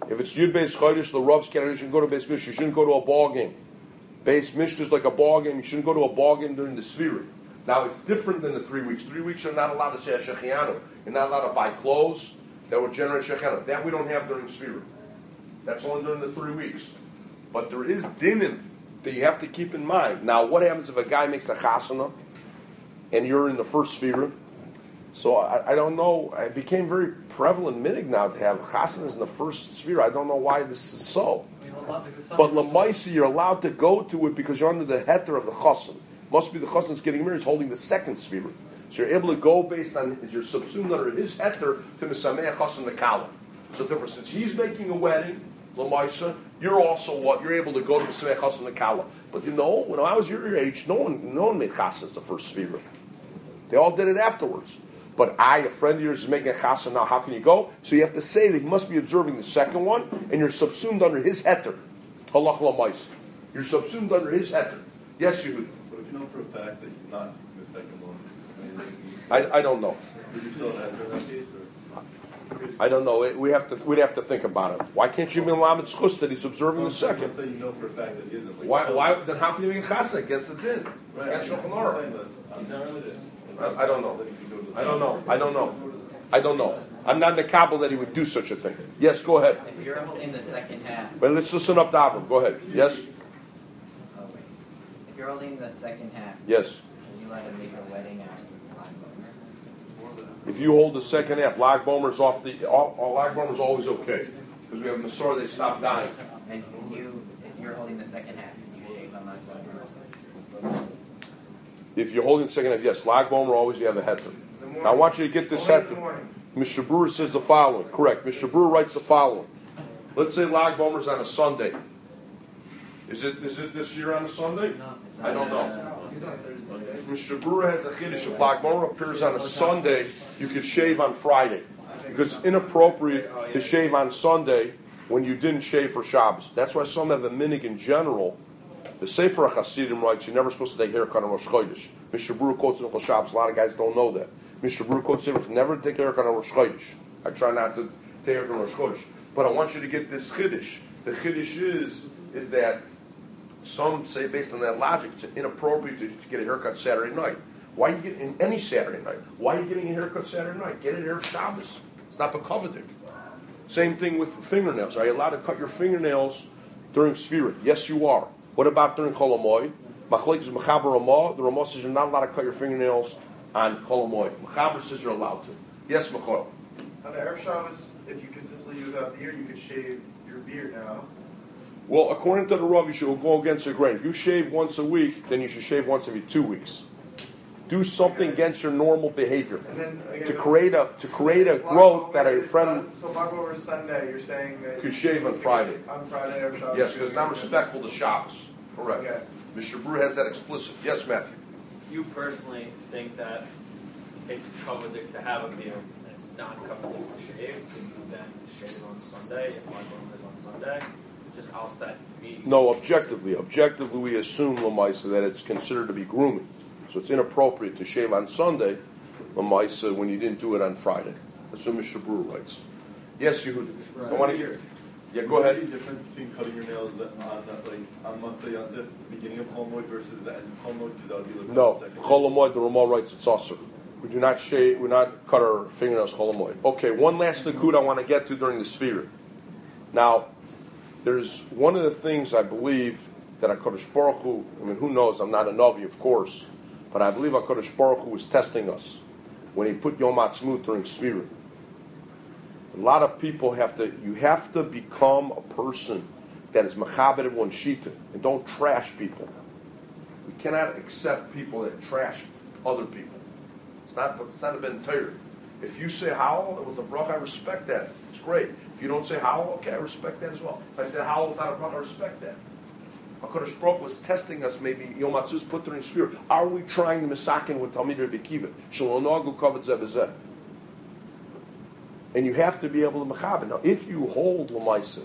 If it's Yud Beis Chodesh, the Rav's candidate, you shouldn't go to Beis Mishnah. You shouldn't go to a ball game. Beis Mishnah is like a ball game. You shouldn't go to a ball game during the Sfira. Now, it's different than the 3 weeks. 3 weeks you're not allowed to say Shechianu. You're not allowed to buy clothes that would generate Shechianu. That we don't have during Sfira. That's only during the 3 weeks. But there is dinim that you have to keep in mind. Now, what happens if a guy makes a chasana and you're in the first Sfira? So I don't know. It became very prevalent minig now to have chasanas in the first Sfira. I don't know why this is so. But Lamaisi, you're allowed to go to it because you're under the heter of the chasan. Must be the chasan that's getting married is holding the second Sfira. So you're able to go based on, you're subsumed under his heter to Misameh chasan the kala. So therefore, since he's making a wedding, Lamaisa, you're also what? You're able to go to Misameh chasan the kala. But when I was your age, no one made chasans the first Sfira. They all did it afterwards. But a friend of yours is making a chassan now, how can you go? So you have to say that he must be observing the second one, and you're subsumed under his heter. Halach l'mais. You're subsumed under his heter. Yes, you. But if you know for a fact that he's not in the second one, I don't know. Would you still have in that case? I don't know. We'd have to think about it. Why can't you be Lamed Schus that he's observing the second? Let's say you know for a fact that he isn't. Why? Then how can you make a chassan against the din? Right. Against Shulchan Aruch. He's not really I don't know. I don't know. I'm not in the Kabbalah that he would do such a thing. Yes, go ahead. If you're holding the second half. But let's listen up to Avram. Go ahead. Yes? Oh, wait. If you're holding the second half. Yes. Are you allowed to make a wedding at Lag Bomer? If you hold the second half, Lag Bomer is off the. Lag Bomer is always okay because we have Masorah. They stop dying. And if you're holding the second half, can you shave on Lag Bomer? If you're holding the second half, yes, Lag Bomer always you have a heter. Now I want you to get this heter. Mr. Brewer says the following. Correct. Mr. Brewer writes the following. Let's say Lag Bomer is on a Sunday. Is it this year on a Sunday? No, it's I don't know. Mr. Brewer has a chiddush. If Lag Bomer appears on a Sunday, you could shave on Friday. Because it's inappropriate to shave on Sunday when you didn't shave for Shabbos. That's why some have a minig in general. The Sefer HaChasidim writes you're never supposed to take a haircut on Rosh Chodesh. Mr. Brewer quotes in Shabbos. A lot of guys don't know that. Mr. Brewer quotes never take a haircut on Rosh Chodesh. I try not to take a haircut on Rosh Chodesh. But I want you to get this chiddush. The chiddush is that some say based on that logic it's inappropriate to get a haircut Saturday night. Why are you getting any Saturday night? Why are you getting a haircut Saturday night? Get it here Shabbos. It's not bekovadik. Same thing with fingernails. Are you allowed to cut your fingernails during Sfira? Yes, you are. What about during Chol Hamoed? Machlek is Mechaber Ramah. The Ramah says you're not allowed to cut your fingernails on Chol Hamoed. Mechaber says you're allowed to. Yes, Mechor. On the Erev Shabbos, if you consistently use out the year, you could shave your beard now. Well, according to the Rav, you should go against your grain. If you shave once a week, then you should shave once every 2 weeks. Do something against your normal behavior And then again, to create a growth that a friend So Lag Bomer Sunday, you're saying that could shave on Friday. On Friday Erev Shabbos. Yes, because it's not respectful to Shabbos. Correct. Okay. Mr. Brewer has that explicit. Yes, Matthew. You personally think that it's coveted to have a beard and it's not coveted to shave? Can you then shave on Sunday if my Bomer is on Sunday? Just ask that me. No, objectively, we assume Lamaisa that it's considered to be grooming, so it's inappropriate to shave on Sunday, Lamaisa, when you didn't do it on Friday. That's what Mr. Brewer writes. Yes, you. I want to hear. Yeah, go ahead. What's the difference between cutting your nails on Matzah Yantif, beginning of Chol Hamoed versus the end of Chol Hamoed? Because that would be like No, the second. Chol Hamoed, the Ramah writes it's also. We do not shave. We not cut our fingernails Chol Hamoed. Okay, one last nakud I want to get to during the Sfira. Now, there's one of the things I believe that HaKadosh Baruch Hu, I mean, who knows, I'm not a Navi, of course, but I believe HaKadosh Baruch Hu was testing us when he put Yom Ha'atzmaut during Sfira. A lot of people have to become a person that is mechaber of one shita, and don't trash people. We cannot accept people that trash other people. It's not a ben Torah. If you say Howell with a bracha, I respect that. It's great. If you don't say Howell, okay, I respect that as well. If I say Howell without a bracha, I respect that. HaKadosh Baruch Hu was testing us, maybe Yom Ha'atzmaut put during Sfira. Are we trying to misakin with Talmid Rebbe Kiva? Shalonagu kavod zeh b'zeh. And you have to be able to mechaber. Now, if you hold Lamaisa,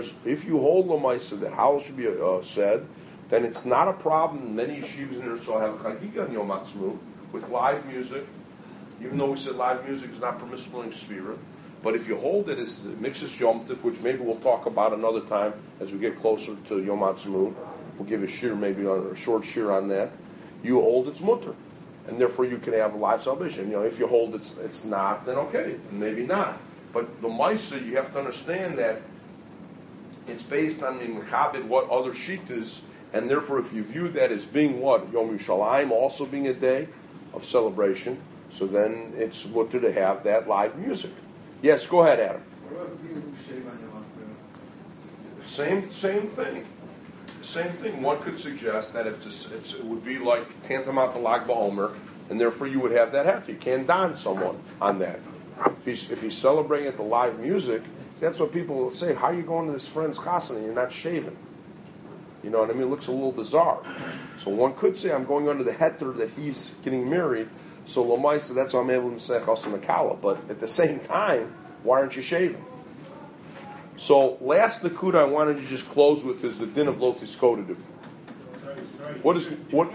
that Howell should be said, then it's not a problem. Many yeshivas in Israel have a chagiga on Yom Ha'atzmaut with live music, even though we said live music is not permissible in Sfira. But if you hold it as Mixus Yom Tif, which maybe we'll talk about another time as we get closer to Yom Ha'atzmaut, we'll give a shir, maybe a short shir on that. You hold it's mutter, and therefore you can have a live salvation. If you hold it's not, then okay, maybe not. But the Maisa, you have to understand that it's based on the Mechabit, what other Shitas, and therefore if you view that as being what? Yom Yerushalayim also being a day of celebration, so then it's mutter to have that live music. Yes, go ahead, Adam. What about people who shave on Yom Ha'atzmaut? Same thing. Same thing. One could suggest that it would be like tantamount to Lag BaOmer, and therefore you would have that happen. You can't don someone on that. If he's celebrating at the live music, that's what people will say. How are you going to this friend's chasana and you're not shaving? You know what I mean? It looks a little bizarre. So one could say, I'm going under the heter that he's getting married, so Lamaisa, that's why I'm able to say Chasam Makala. But at the same time, why aren't you shaving? So last Nakuda I wanted to just close with is the din of Lotis Kodedu. What is what?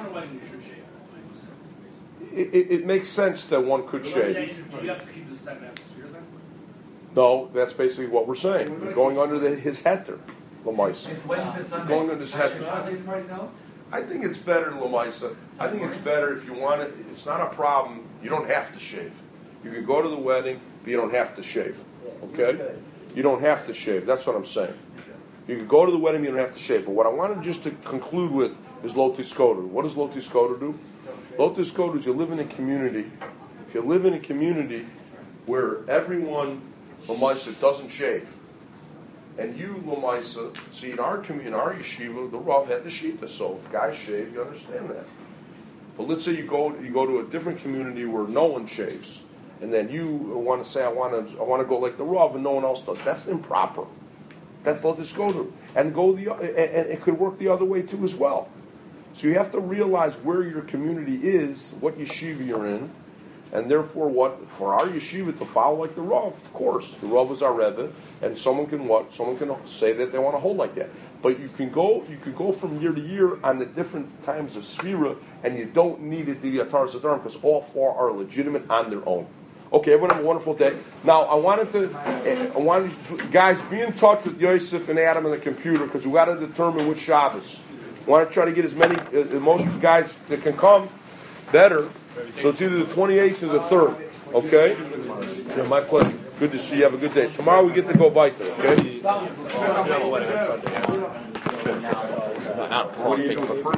It makes sense that one could shave. Do you have to keep the second half sphere then? No, that's basically what we're saying. You're going under his heter, Lamaisa. Going under his heter. I think it's better, Lamaisa. I think it's better if you want it. It's not a problem. You don't have to shave. You can go to the wedding, but you don't have to shave. Okay? You don't have to shave. That's what I'm saying. You can go to the wedding, you don't have to shave. But what I wanted just to conclude with is Lotis Kodedu. What does Lotis Kodedu do? Lotis Kodedu is you live in a community. If you live in a community where everyone, Lamaisa, doesn't shave, and you, Lamaisa, see in our community, in our yeshiva, the Rav had the shita. So if guys shave, you understand that. But let's say you go to a different community where no one shaves, and then you want to say I want to go like the Rav, and no one else does. That's improper. That's Lotis Kodedu, and and it could work the other way too as well. So you have to realize where your community is, what yeshiva you're in. And therefore, what for our yeshiva to follow like the Rav, of course, the Rav is our Rebbe, and someone can say that they want to hold like that. But you can go from year to year on the different times of Sfira, and you don't need it to be Atar Sadarim because all four are legitimate on their own. Okay, everyone have a wonderful day. Now, I wanted guys be in touch with Yosef and Adam on the computer because we got to determine which Shabbos. I want to try to get as many, most guys that can come, better. So it's either the 28th or the 3rd, okay? Yeah, my pleasure. Good to see you. Have a good day. Tomorrow we get to go Vita, okay?